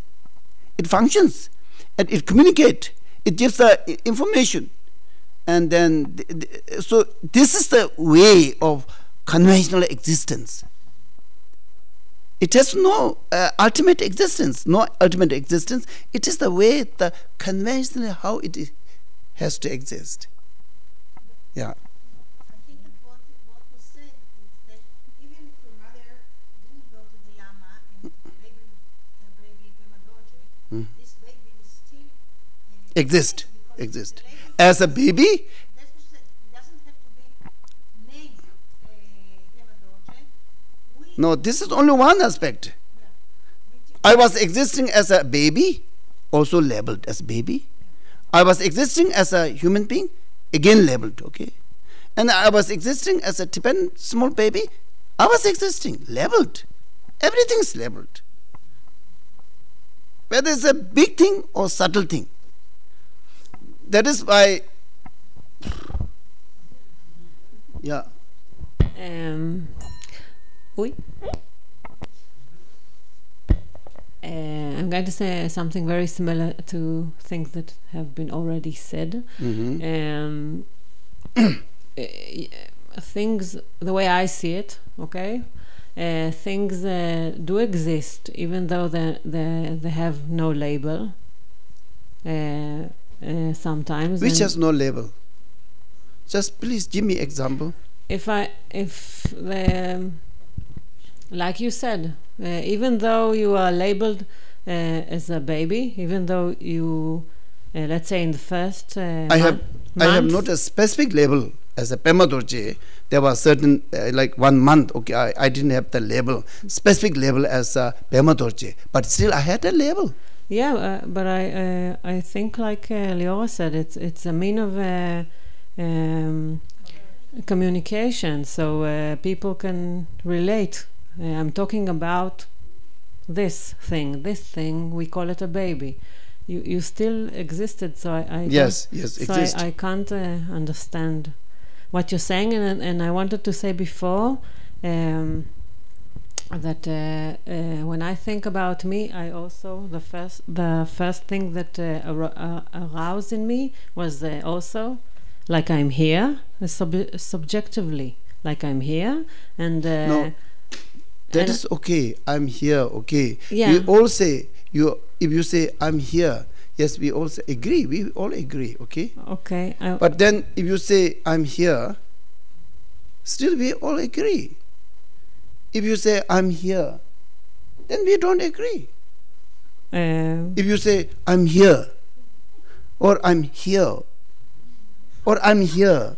And it communicates. It gives the information. And then, so this is the way of conventional existence. It has no ultimate existence. It is the way, the conventional how it has to exist. Yeah. I think that what was said is that even if your mother didn't go to the Lama and baby Pema Dorje, this baby will still Exist. As a baby? That's what she said. It doesn't have to be named Pema Dorje. No, this is only one aspect. I was existing as a baby, also labeled as baby. I was existing as a human being, again labeled, okay? And I was existing as a Tibetan small baby, I was existing, labeled. Everything's labeled. Whether it's a big thing or subtle thing. That is why, yeah. Oui. I'm going to say something very similar to things that have been already said. Things, the way I see it, okay, things do exist, even though they have no label. Sometimes. Which has no label? Just please give me example. Like you said, even though you are labeled as a baby, even though you, let's say in the first I have not a specific label as a Pema Dorje. There was certain, like 1 month, okay, I didn't have the label, specific label as a Pema Dorje, but still I had a label. Yeah, but I think like Liora said, it's a mean of communication, so people can relate. I'm talking about this thing, we call it a baby. You still existed, so I can't understand what you're saying, and I wanted to say before, that when I think about me, I also the first thing that aroused in me was also like I'm here, subjectively, like I'm here, and no, that is okay. I'm here. Okay. Yeah. We all say you. If you say I'm here, yes, we all say agree. We all agree. Okay. Okay. But then if you say I'm here, still we all agree. If you say I'm here, then we don't agree. If you say I'm here, or I'm here, or I'm here,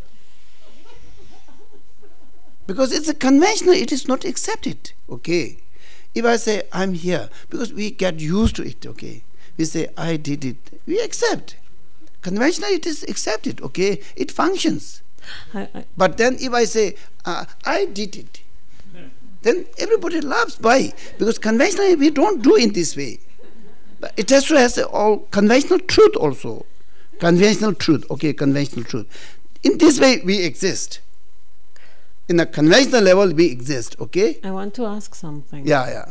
because it's a conventional, it is not accepted. Okay. If I say I'm here, because we get used to it. Okay. We say I did it, we accept. Conventionally it is accepted. Okay. It functions. But then if I say I did it, then everybody laughs. Why? Because conventionally we don't do in this way. But it has to have all conventional truth also. Conventional truth. Okay, conventional truth. In this way we exist. In a conventional level we exist. Okay. I want to ask something. Yeah.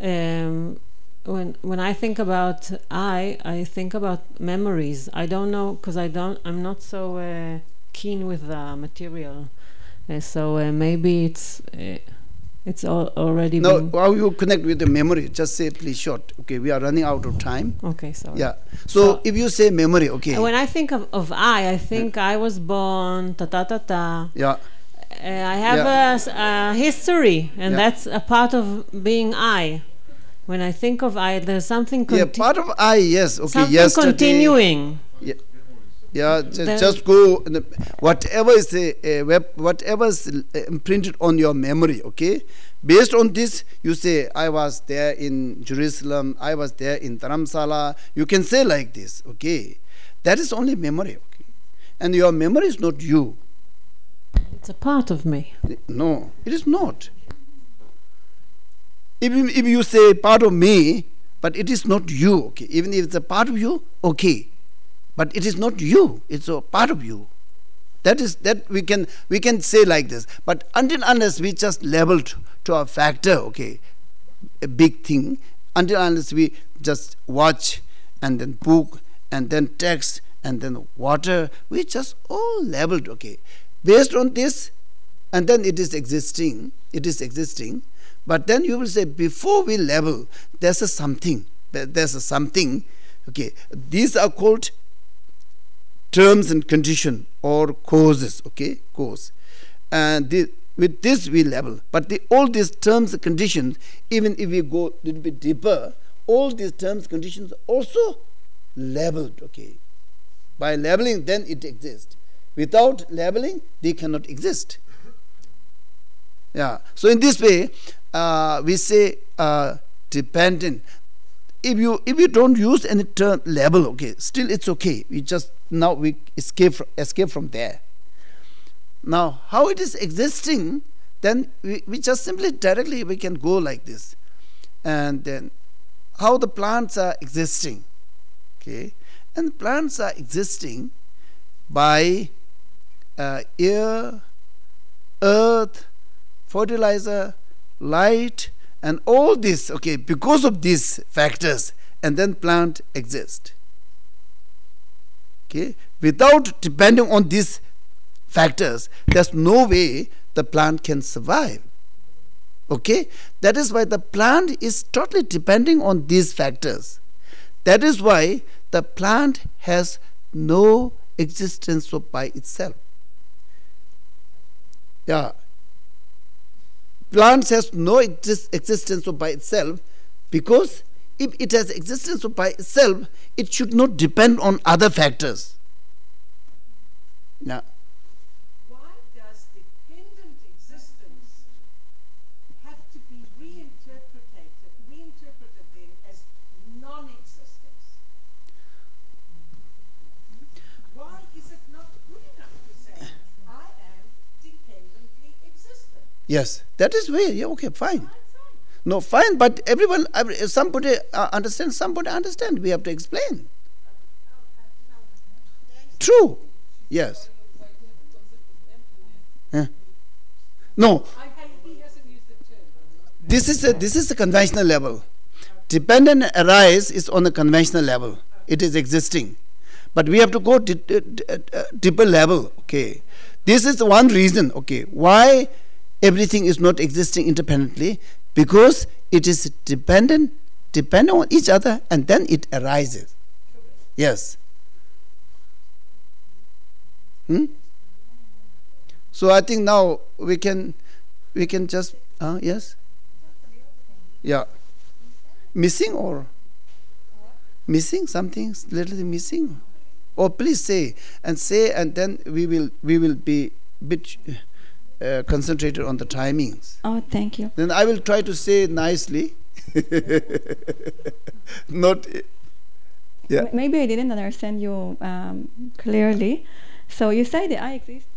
When I think about I think about memories. I don't know, because I'm not so keen with the material. So maybe it's already no, been. how you connect with the memory? Just say please short. Okay, we are running out of time. Okay, sorry. Yeah. So if you say memory, okay. When I think of I think I was born, ta. Yeah. I have a history, and that's a part of being I. When I think of I, there's something. Part of I, yes. Okay, something yesterday. Continuing. Yeah, just go. Whatever is whatever is imprinted on your memory. Okay, based on this, you say I was there in Jerusalem. I was there in Dharamsala. You can say like this. Okay, that is only memory. Okay, and your memory is not you. It's a part of me. No, it is not. If you say part of me, but it is not you. Okay, even if it's a part of you, okay. But it is not you, it's a part of you. That we can say like this. But unless we just labeled to a factor, okay, a big thing, unless we just watch and then book and then text and then water, we just all labeled, okay. Based on this, and then it is existing. But then you will say before we label, there's a something. Okay. These are called terms and condition or causes, okay, cause, and with this we label. But all these terms and conditions, even if we go a little bit deeper, all these terms and conditions also labeled, okay. By labeling, then it exists. Without labeling, they cannot exist. Yeah. So in this way, we say dependent. If you don't use any term label, okay, still it's okay. We escape from there. Now, how it is existing, then we just simply directly we can go like this, and then how the plants are existing, okay, and plants are existing by air, earth, fertilizer, light, and all this, okay, because of these factors, and then plant exist. Okay, without depending on these factors, there's no way the plant can survive. Okay, that is why the plant is totally depending on these factors. That is why the plant has no existence by itself. Yeah. Plants has no existence by itself, because if it has existence by itself, it should not depend on other factors. Now, why does dependent existence have to be reinterpreted then as non-existence? Why is it not good enough to say I am dependently existent? yes, that is way. Yeah, okay, fine. No, fine, but everyone, somebody understands, somebody understand. We have to explain. True. Yes. No. He hasn't used the term. This is a conventional level. Dependent arise is on a conventional level. It is existing. But we have to go deeper level. Okay. This is one reason, okay, why everything is not existing independently, because it is dependent on each other, and then it arises. Yes. So I think now we can just yes. Yeah. Missing or missing something, little missing. Oh, please say, and then we will be bit concentrated on the timings. Oh, thank you. Then I will try to say nicely. Not. Yeah. Maybe I didn't understand you clearly. So you say the I exist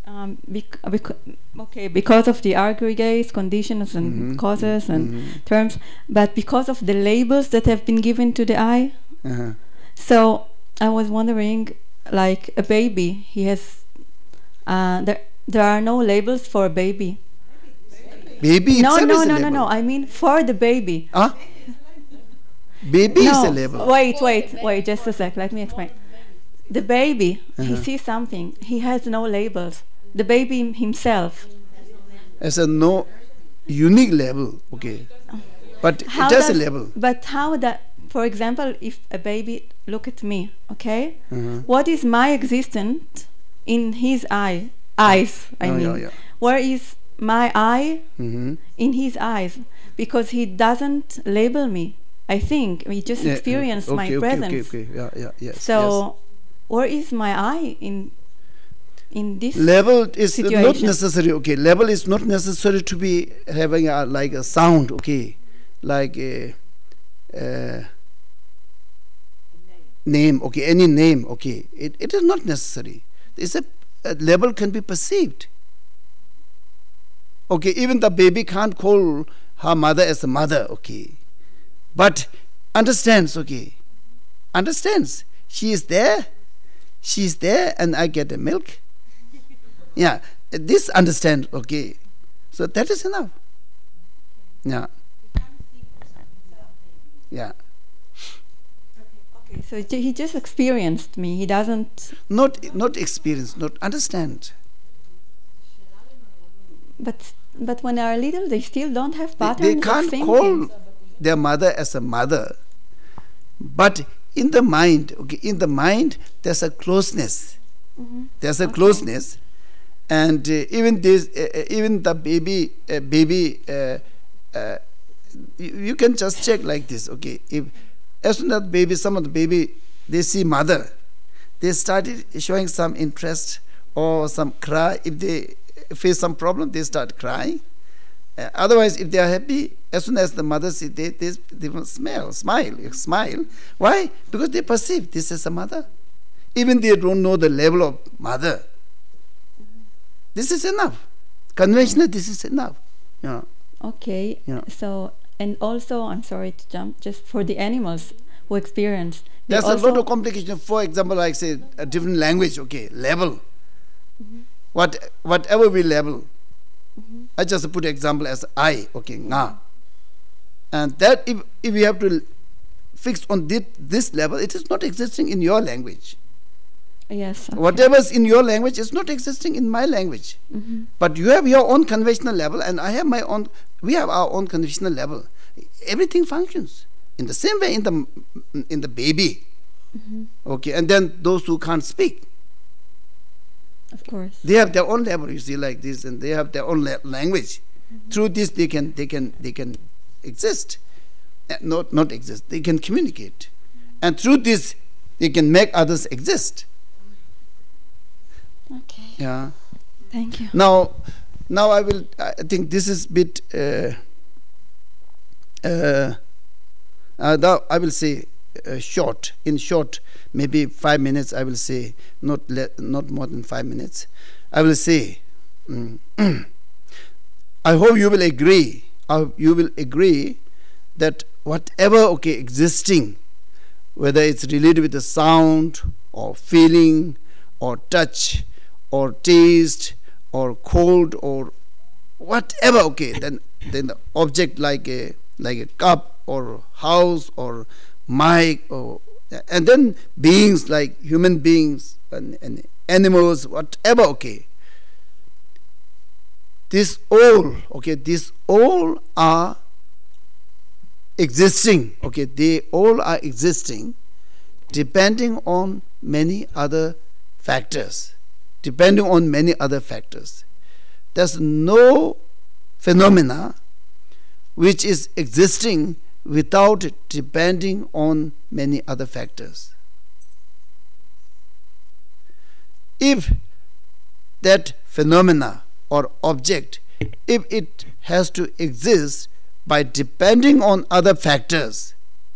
because of the aggregates, conditions, and causes and terms, but because of the labels that have been given to the I. So I was wondering, like a baby, he has there are no labels for a baby. Baby No, itself no, is a no, label. no, no. I mean for the baby. Baby is No, a label. wait, just a sec. Let me explain. The baby, he sees something. He has no labels. The baby himself. As a no unique label, okay. But it How has a does- label. But how that, for example, if a baby look at me, okay, what is my existence in his eyes? I mean, yeah. where is my eye Mhm. in his eyes? Because he doesn't label me. I think we just Yeah, experience my presence. Okay. Yeah, yes. So, where is my eye in this Level is not situation? necessary. Okay, level is not necessary to be having like a sound. Okay, like a name. Okay, any name. Okay, it is not necessary. It's a level can be perceived. Okay, even the baby can't call her mother as a mother. Okay, but understands. Okay, understands. She is there, and I get the milk. Yeah, this understand. Okay, so that is enough. Yeah. Yeah. Okay, so he just experienced me. He doesn't. Not experience, not understand. But when they are little, they still don't have patterns They of can't thinking. call their mother as a mother, but in the mind, okay, in the mind, there's a closeness. There's a closeness, and even this, even the baby, you can just check like this. Okay, if as soon as baby, some of the baby, they see mother, they started showing some interest or some cry. If they face some problem, they start crying. Otherwise, if they are happy, as soon as the mother sees, they will smile. Why? Because they perceive this is a mother. Even they don't know the level of mother. This is enough. Conventional, this is enough. Yeah. Okay. Yeah. So, and also, I'm sorry to jump, just for the animals who experience. they There's a also- lot of complication. For example, like say a different language, okay, level. Whatever we level. I just put example as I, okay, nga. And that if we have to fix on this level, it is not existing in your language. Yes. Okay. Whatever's in your language is not existing in my language. But you have your own conventional level, and I have my own. We have our own conventional level. Everything functions in the same way in the baby. Okay, and then those who can't speak, Of course. they have their own level. You see, like this, and they have their own language. Through this, they can exist, not exist. They can communicate, and through this, they can make others exist. Okay. Yeah. Thank you. Now I will. I think this is bit. Now I will say short. In short, maybe 5 minutes. I will say not more than 5 minutes. I will say. I hope you will agree. You will agree that whatever existing, whether it's related with the sound or feeling or touch or taste or cold or whatever, then then the object like a cup or house or mic, or and then beings like human beings and animals, whatever, okay. This all are existing, okay. They all are existing depending on many other factors. There's no phenomena which is existing without depending on many other factors. If that phenomena or object, if it has to exist by depending on other factors,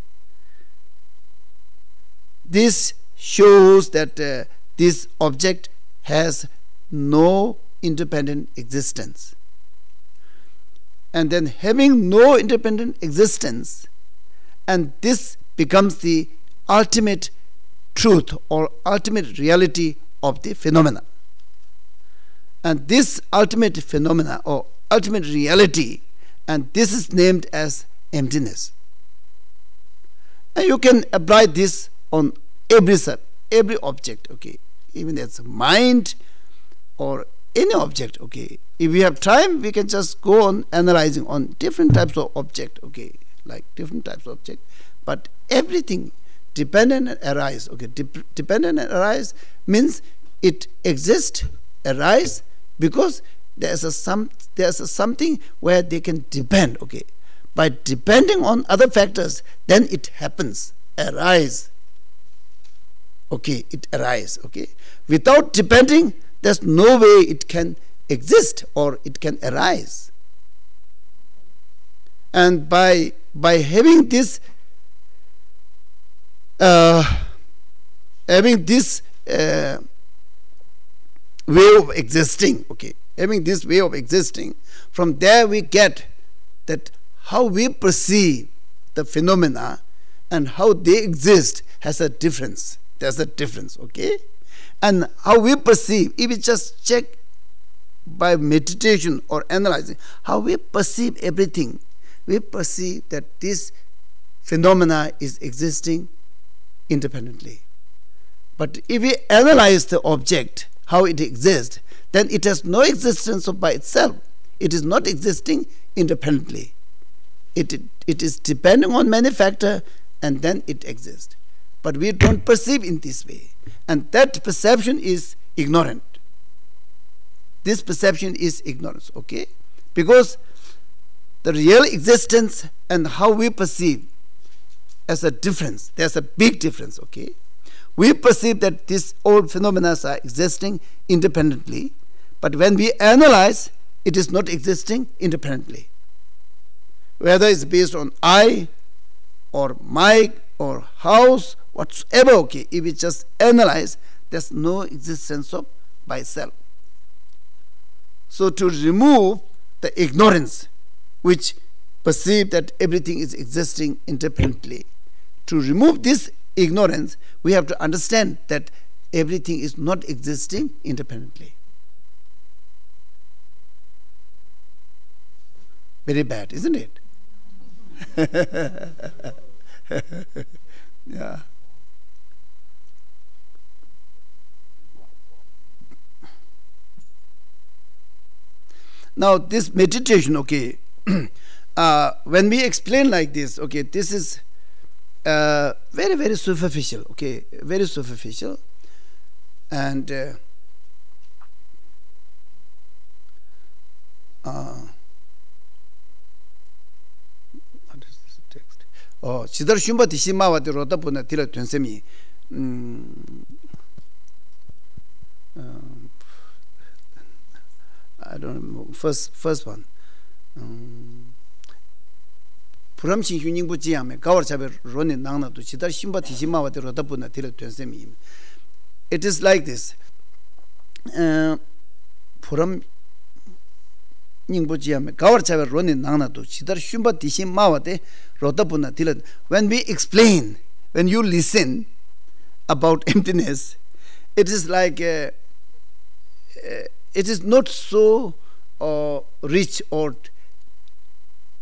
this shows that this object has no independent existence. And then having no independent existence, and this becomes the ultimate truth or ultimate reality of the phenomena. And this ultimate phenomena or ultimate reality, and this is named as emptiness. And you can apply this on every object, okay. Even it's mind or any object, okay. If we have time, we can just go on analyzing on different types of object, okay, like different types of object. But everything dependent and arise, okay. Dependent and arise means it exists, arise, because there's a something where they can depend, okay. By depending on other factors, then it happens, arise. Okay, it arises, okay. Without depending, there's no way it can exist or it can arise. And by having this way of existing, okay, having this way of existing, from there we get that how we perceive the phenomena and how they exist has a difference. There's a difference, okay. And how we perceive, if we just check by meditation or analyzing how we perceive everything, we perceive that this phenomena is existing independently. But if we analyze the object, how it exists, then it has no existence by itself. It is not existing independently. It is depending on many factors, and then it exists. But we don't perceive in this way, and that perception is ignorant. This perception is ignorance, okay? Because the real existence and how we perceive as a difference, there's a big difference, okay? We perceive that these all phenomena are existing independently, but when we analyze, it is not existing independently. Whether it's based on I or mic or house, whatsoever, okay, if we just analyze, there's no existence of by itself. So to remove the ignorance which perceive that everything is existing independently, to remove this ignorance, we have to understand that everything is not existing independently. Very bad, isn't it? Yeah. Now this meditation, okay, when we explain like this, okay, this is very, very superficial, okay, very superficial, and what is this text? Oh, Siddhar Shumba Tishima Vati Rotapuna Tila Tunsemi. I don't know, first one. Puramshin Huningbu Jiame, Gawar Chabe Roni Nana to Chidar Shimba Tishima Vati Rotapuna Tila Tunsemi. It is like this. Puram Ningbojiame, Gawar Chabe Roni Nana to Chidar Shumba Tishima Vati Rotapuna Tila. When we explain, when you listen about emptiness, it is like it is not so rich or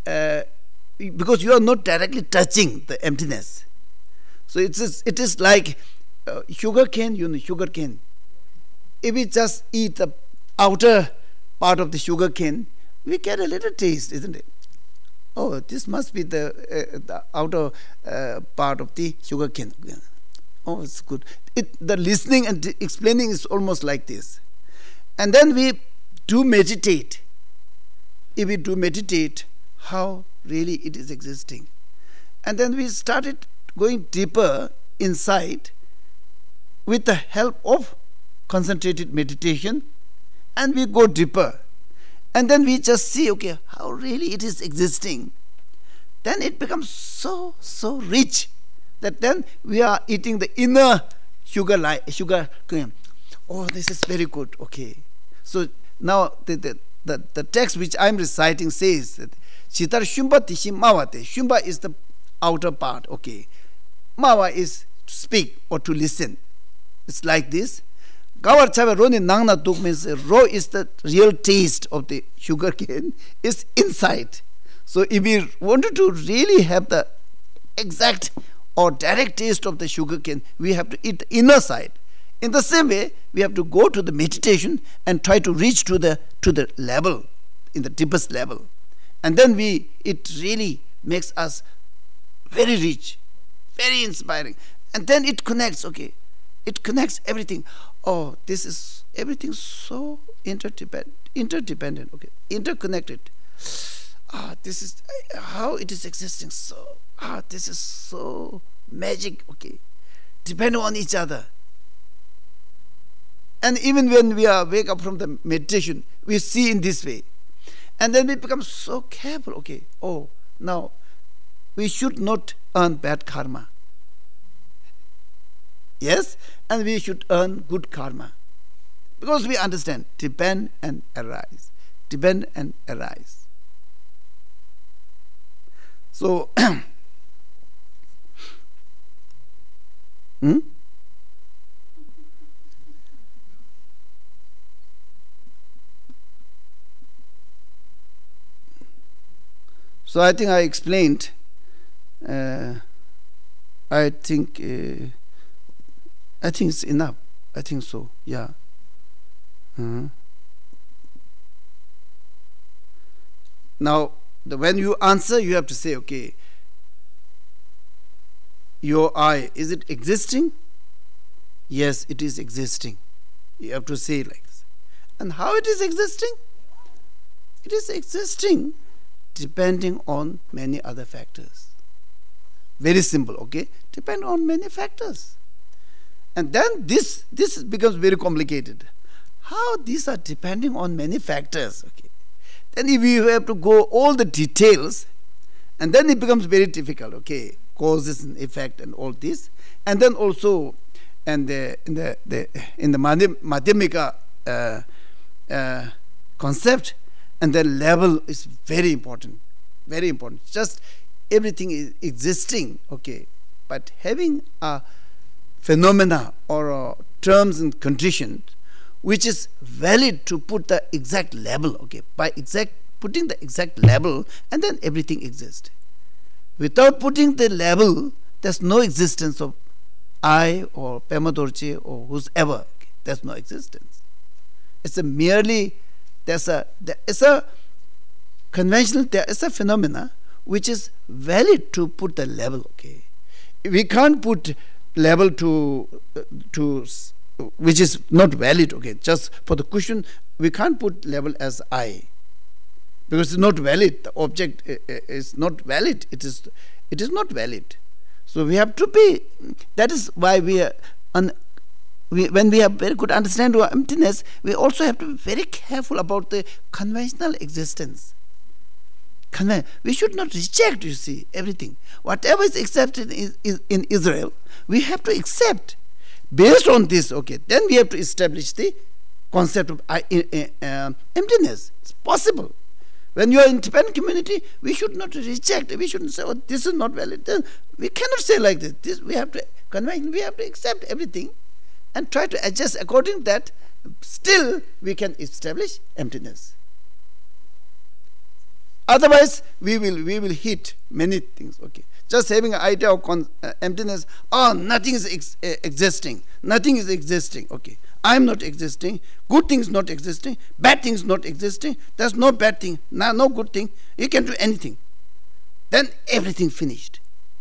because you are not directly touching the emptiness. So it is like sugar cane, sugar cane. If we just eat the outer part of the sugar cane, we get a little taste, isn't it? Oh, this must be the outer part of the sugar cane. Oh, it's good. The listening and explaining is almost like this. And then we do meditate. If we do meditate, how really it is existing. And then we started going deeper inside with the help of concentrated meditation, and we go deeper. And then we just see, okay, how really it is existing. Then it becomes so rich that then we are eating the inner sugar cream. Oh, this is very good. Okay. So now the text which I am reciting says that Chitar Shumba Tishi Mawate. Shumba is the outer part. Okay. Mawa is to speak or to listen. It's like this. Gawar Chava Roni Nangna Duk means raw is the real taste of the sugar cane is inside. So if we wanted to really have the exact or direct taste of the sugar cane, we have to eat the inner side. In the same way, we have to go to the meditation and try to reach to the level, in the deepest level. And then it really makes us very rich, very inspiring. And then it connects, okay. It connects everything. Oh, this is everything so interdependent, okay, interconnected. This is how it is existing. So, this is so magic, okay, depend on each other. And even when we wake up from the meditation, we see in this way. And then we become so careful, okay, oh, now we should not earn bad karma. Yes, and we should earn good karma. Because we understand, depend and arise. Depend and arise. So, So I think I explained. I think it's enough. I think so. Yeah. Now, when you answer, you have to say, okay, your I, is it existing? Yes, it is existing. You have to say like this. And how it is existing? It is existing depending on many other factors. Very simple, okay? Depend on many factors. And then this becomes very complicated. How these are depending on many factors, okay? Then if you have to go all the details, and then it becomes very difficult, okay? Causes and effect and all this. And then also, and in the Madhyamika concept, and the level is very important, very important. Just everything is existing, okay, but having a phenomena or terms and conditions which is valid to put the exact level, okay, by putting the exact level, and then everything exists. Without putting the level, there's no existence of I or Pema Dorje or whoever. Okay, there's no existence. It's a merely there is a conventional, there is a phenomena which is valid to put the level, okay. We can't put level to which is not valid, okay. Just for the cushion, we can't put level as I, because it's not valid. The object is not valid. It is not valid. So we have to be. That is why when we have very good understanding of emptiness, we also have to be very careful about the conventional existence. We should not reject, you see, everything. Whatever is accepted in Israel, we have to accept. Based on this, okay, then we have to establish the concept of emptiness. It's possible. When you are in Tibetan community, we should not reject. We shouldn't say, oh, this is not valid. Then we cannot say like this. We have to accept everything and try to adjust according to that. Still, we can establish emptiness. Otherwise, we will hit many things. Okay, just having an idea of emptiness. Oh, nothing is existing. Nothing is existing. Okay, I am not existing. Good things not existing. Bad things not existing. There's no bad thing. No good thing. You can do anything. Then everything finished.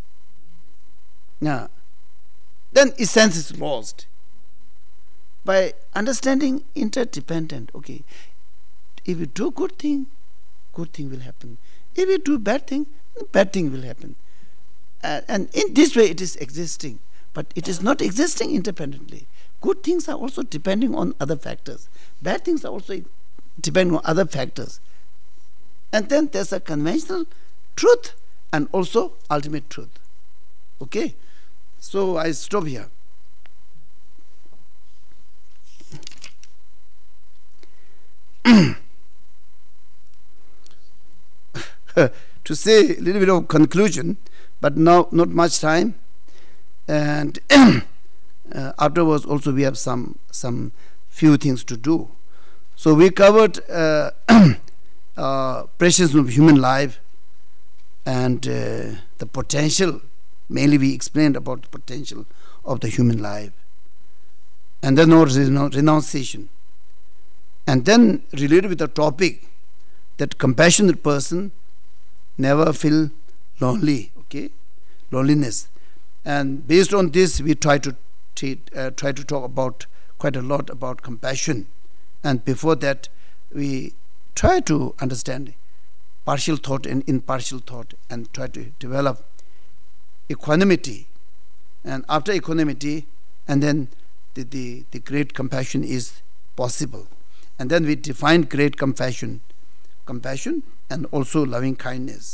Now, then essence is lost. By understanding interdependent. Okay, if you do good thing will happen. If you do bad thing will happen. And in this way it is existing, but it is not existing independently. Good things are also depending on other factors. Bad things are also depending on other factors. And then there's a conventional truth and also ultimate truth. Okay? So I stop here. To say a little bit of conclusion, but now not much time, and afterwards also we have some few things to do. So we covered precious of human life and the potential. Mainly we explained about the potential of the human life, and then renunciation, and then related with the topic that compassionate person never feel lonely. Okay, loneliness, and based on this we try to talk about quite a lot about compassion, and before that we try to understand partial thought and impartial thought and try to develop equanimity, and after equanimity, and then the great compassion is possible, and then we define great compassion and also loving kindness.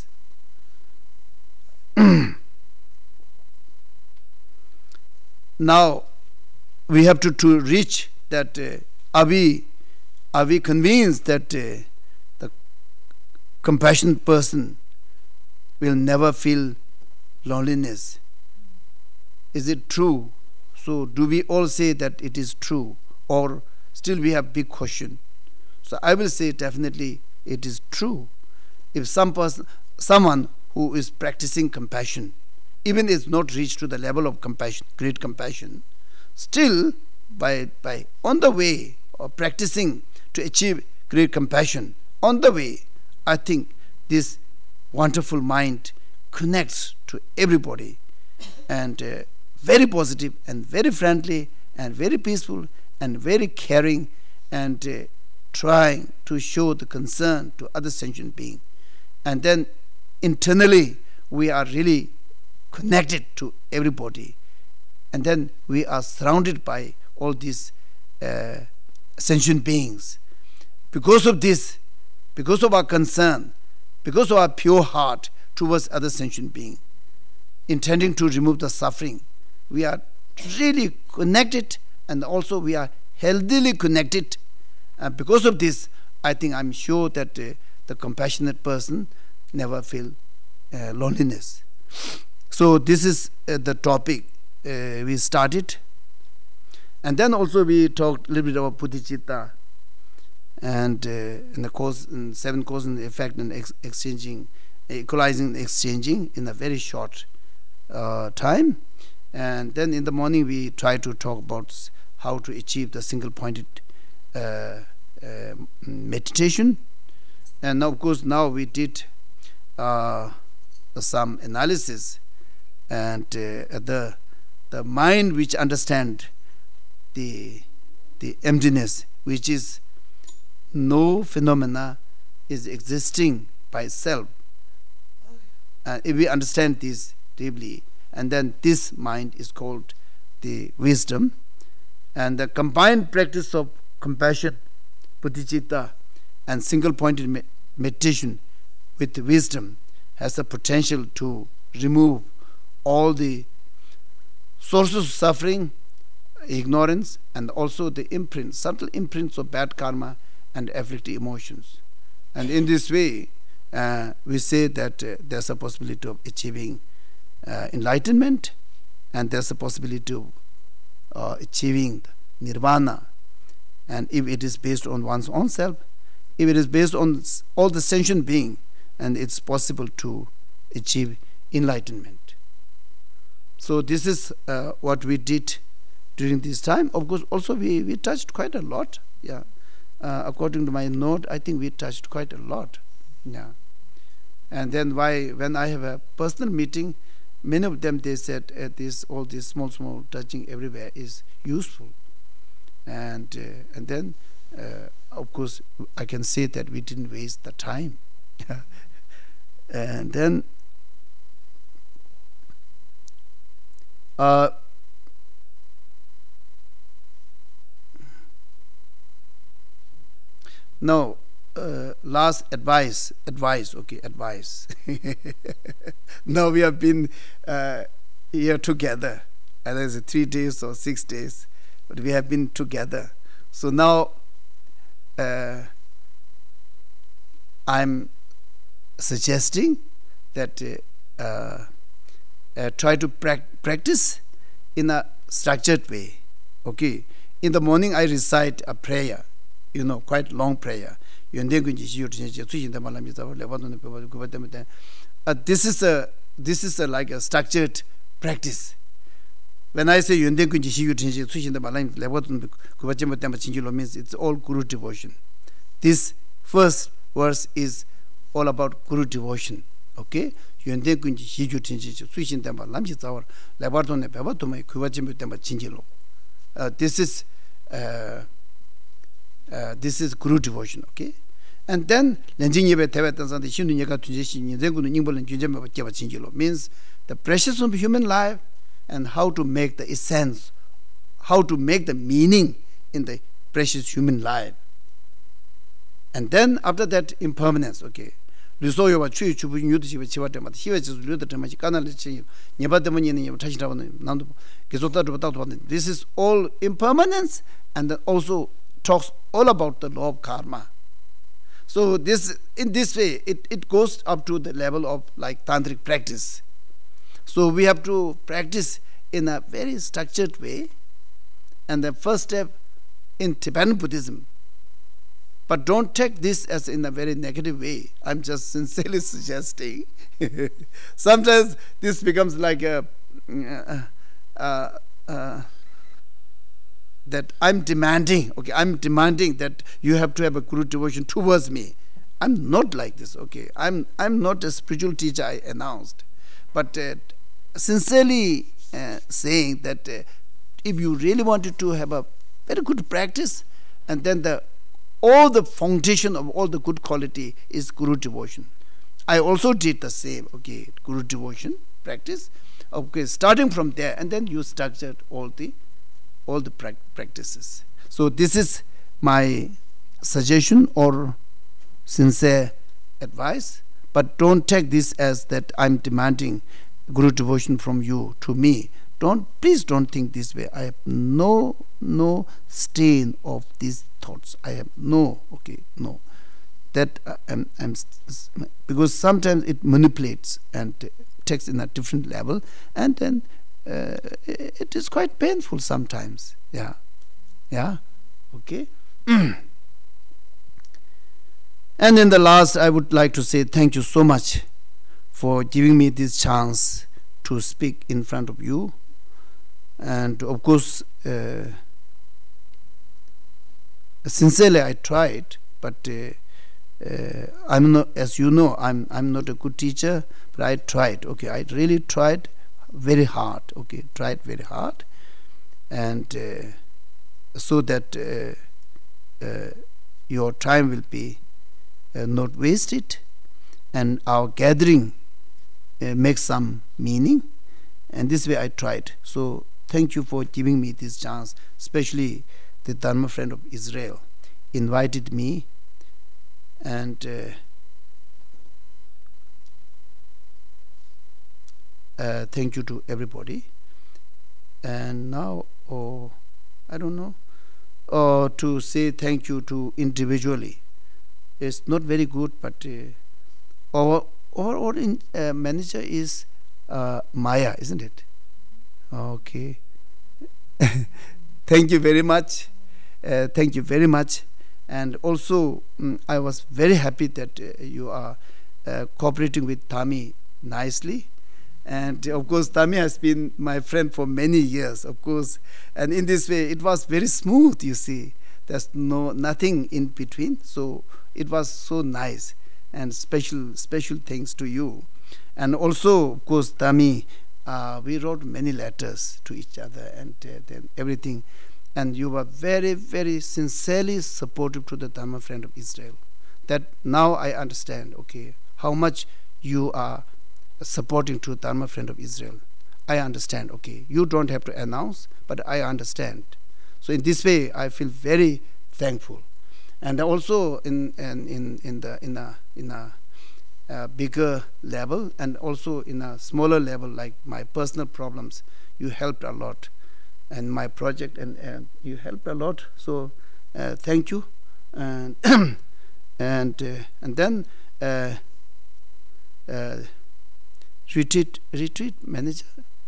Now we have to reach that. Are we convinced that the compassionate person will never feel loneliness? Is it true? So do we all say that it is true, or still we have big question? So I will say definitely it is true. If someone who is practicing compassion, even is not reached to the level of compassion, great compassion, still by on the way of practicing to achieve great compassion, on the way, I think this wonderful mind connects to everybody, and very positive and very friendly and very peaceful and very caring, and trying to show the concern to other sentient being. And then internally we are really connected to everybody, and then we are surrounded by all these sentient beings. Because of this, because of our concern, because of our pure heart towards other sentient beings, intending to remove the suffering, we are really connected, and also we are healthily connected. Because of this, I'm sure that the compassionate person never feel loneliness. So this is the topic we started, and then also we talked a little bit about bodhicitta, and in the course, in 7 causes and effect, and equalizing and exchanging in a very short time. And then in the morning we try to talk about how to achieve the single pointed meditation. And now, of course, now we did some analysis, and the mind which understand the emptiness, which is no phenomena is existing by itself, and if we understand this deeply, and then this mind is called the wisdom, and the combined practice of compassion, bodhicitta, and single pointed meditation with the wisdom has the potential to remove all the sources of suffering, ignorance, and also the imprints, subtle imprints of bad karma and afflictive emotions. And in this way, we say that there's a possibility of achieving enlightenment, and there's a possibility of achieving nirvana. And if it is based on one's own self, if it is based on all the sentient being, and it's possible to achieve enlightenment. So this is what we did during this time. Of course, also we touched quite a lot. Yeah, according to my note, I think we touched quite a lot. Yeah, and then when I have a personal meeting, many of them, they said all this small touching everywhere is useful, and then of course I can say that we didn't waste the time. And then now last advice. Now we have been here together, either it's 3 days or 6 days, but we have been together. So now I'm suggesting that try to practice in a structured way. Okay, in the morning I recite a prayer, quite long prayer. This is like a structured practice. When I say means it's all Guru devotion. This first verse is all about Guru devotion. Okay? This is Guru devotion. Okay? And then means the precious of human life and how to make the essence, how to make the meaning in the precious human life. And then after that, impermanence. Okay, this is all impermanence, and then also talks all about the law of karma. So in this way it goes up to the level of like tantric practice. So we have to practice in a very structured way, and the first step in Tibetan Buddhism. But don't take this as in a very negative way. I'm just sincerely suggesting. Sometimes this becomes like that I'm demanding. Okay, I'm demanding that you have to have a Guru devotion towards me. I'm not like this. Okay, I'm not a spiritual teacher I announced, but sincerely saying that if you really wanted to have a very good practice, and then all the foundation of all the good quality is Guru devotion. I also did the same. Okay, Guru devotion practice. Okay, starting from there, and then you structured all the practices. So this is my suggestion or sincere advice, but don't take this as that I'm demanding Guru devotion from you to me. Please don't think this way. I have no stain of these thoughts. I have no. That because sometimes it manipulates and takes in a different level, and then it is quite painful sometimes. Yeah. Okay. And in the last, I would like to say thank you so much for giving me this chance to speak in front of you. And of course, sincerely I tried, but I'm not, as you know, I'm not a good teacher, but I tried. Okay, I really tried very hard. Okay, tried very hard, and so that your time will be not wasted, and our gathering makes some meaning. And this way I tried. So thank you for giving me this chance, especially the Dharma Friend of Israel invited me, and thank you to everybody. And now, I don't know, to say thank you to individually. It's not very good, but our manager is Maya, isn't it? Okay. Thank you very much. And also I was very happy that you are cooperating with Tami nicely. And of course, Tami has been my friend for many years, of course. And in this way, it was very smooth, you see. There's nothing in between. So it was so nice. And special thanks to you. And also, of course, Tami, we wrote many letters to each other and then everything. And you were very, very sincerely supportive to the Dharma Friend of Israel. That now I understand, okay, how much you are supporting to Dharma Friend of Israel. I understand, okay. You don't have to announce, but I understand. So in this way, I feel very thankful. And also in a bigger level and also in a smaller level, like my personal problems, you helped a lot. And my project, and you helped a lot. So thank you. And and then retreat manager.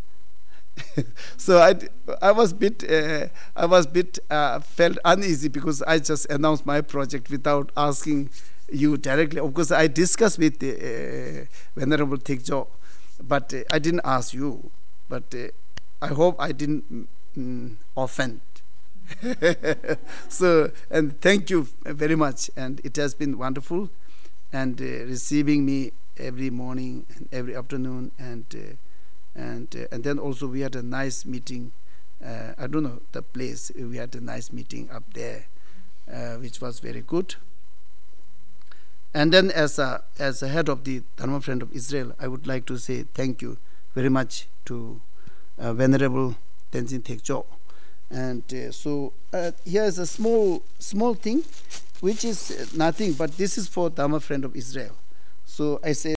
So I was bit felt uneasy because I just announced my project without asking you directly. Of course, I discussed with Venerable Thikjo, but I didn't ask you. But I hope I didn't offend. So, and thank you very much. And it has been wonderful, and receiving me every morning and every afternoon, and then also we had a nice meeting. I don't know the place. We had a nice meeting up there, which was very good. And then, as a head of the Dharma Friend of Israel, I would like to say thank you very much to Venerable Tenzin Thekcho. And so here is a small thing, which is nothing, but this is for Dharma Friend of Israel. So I say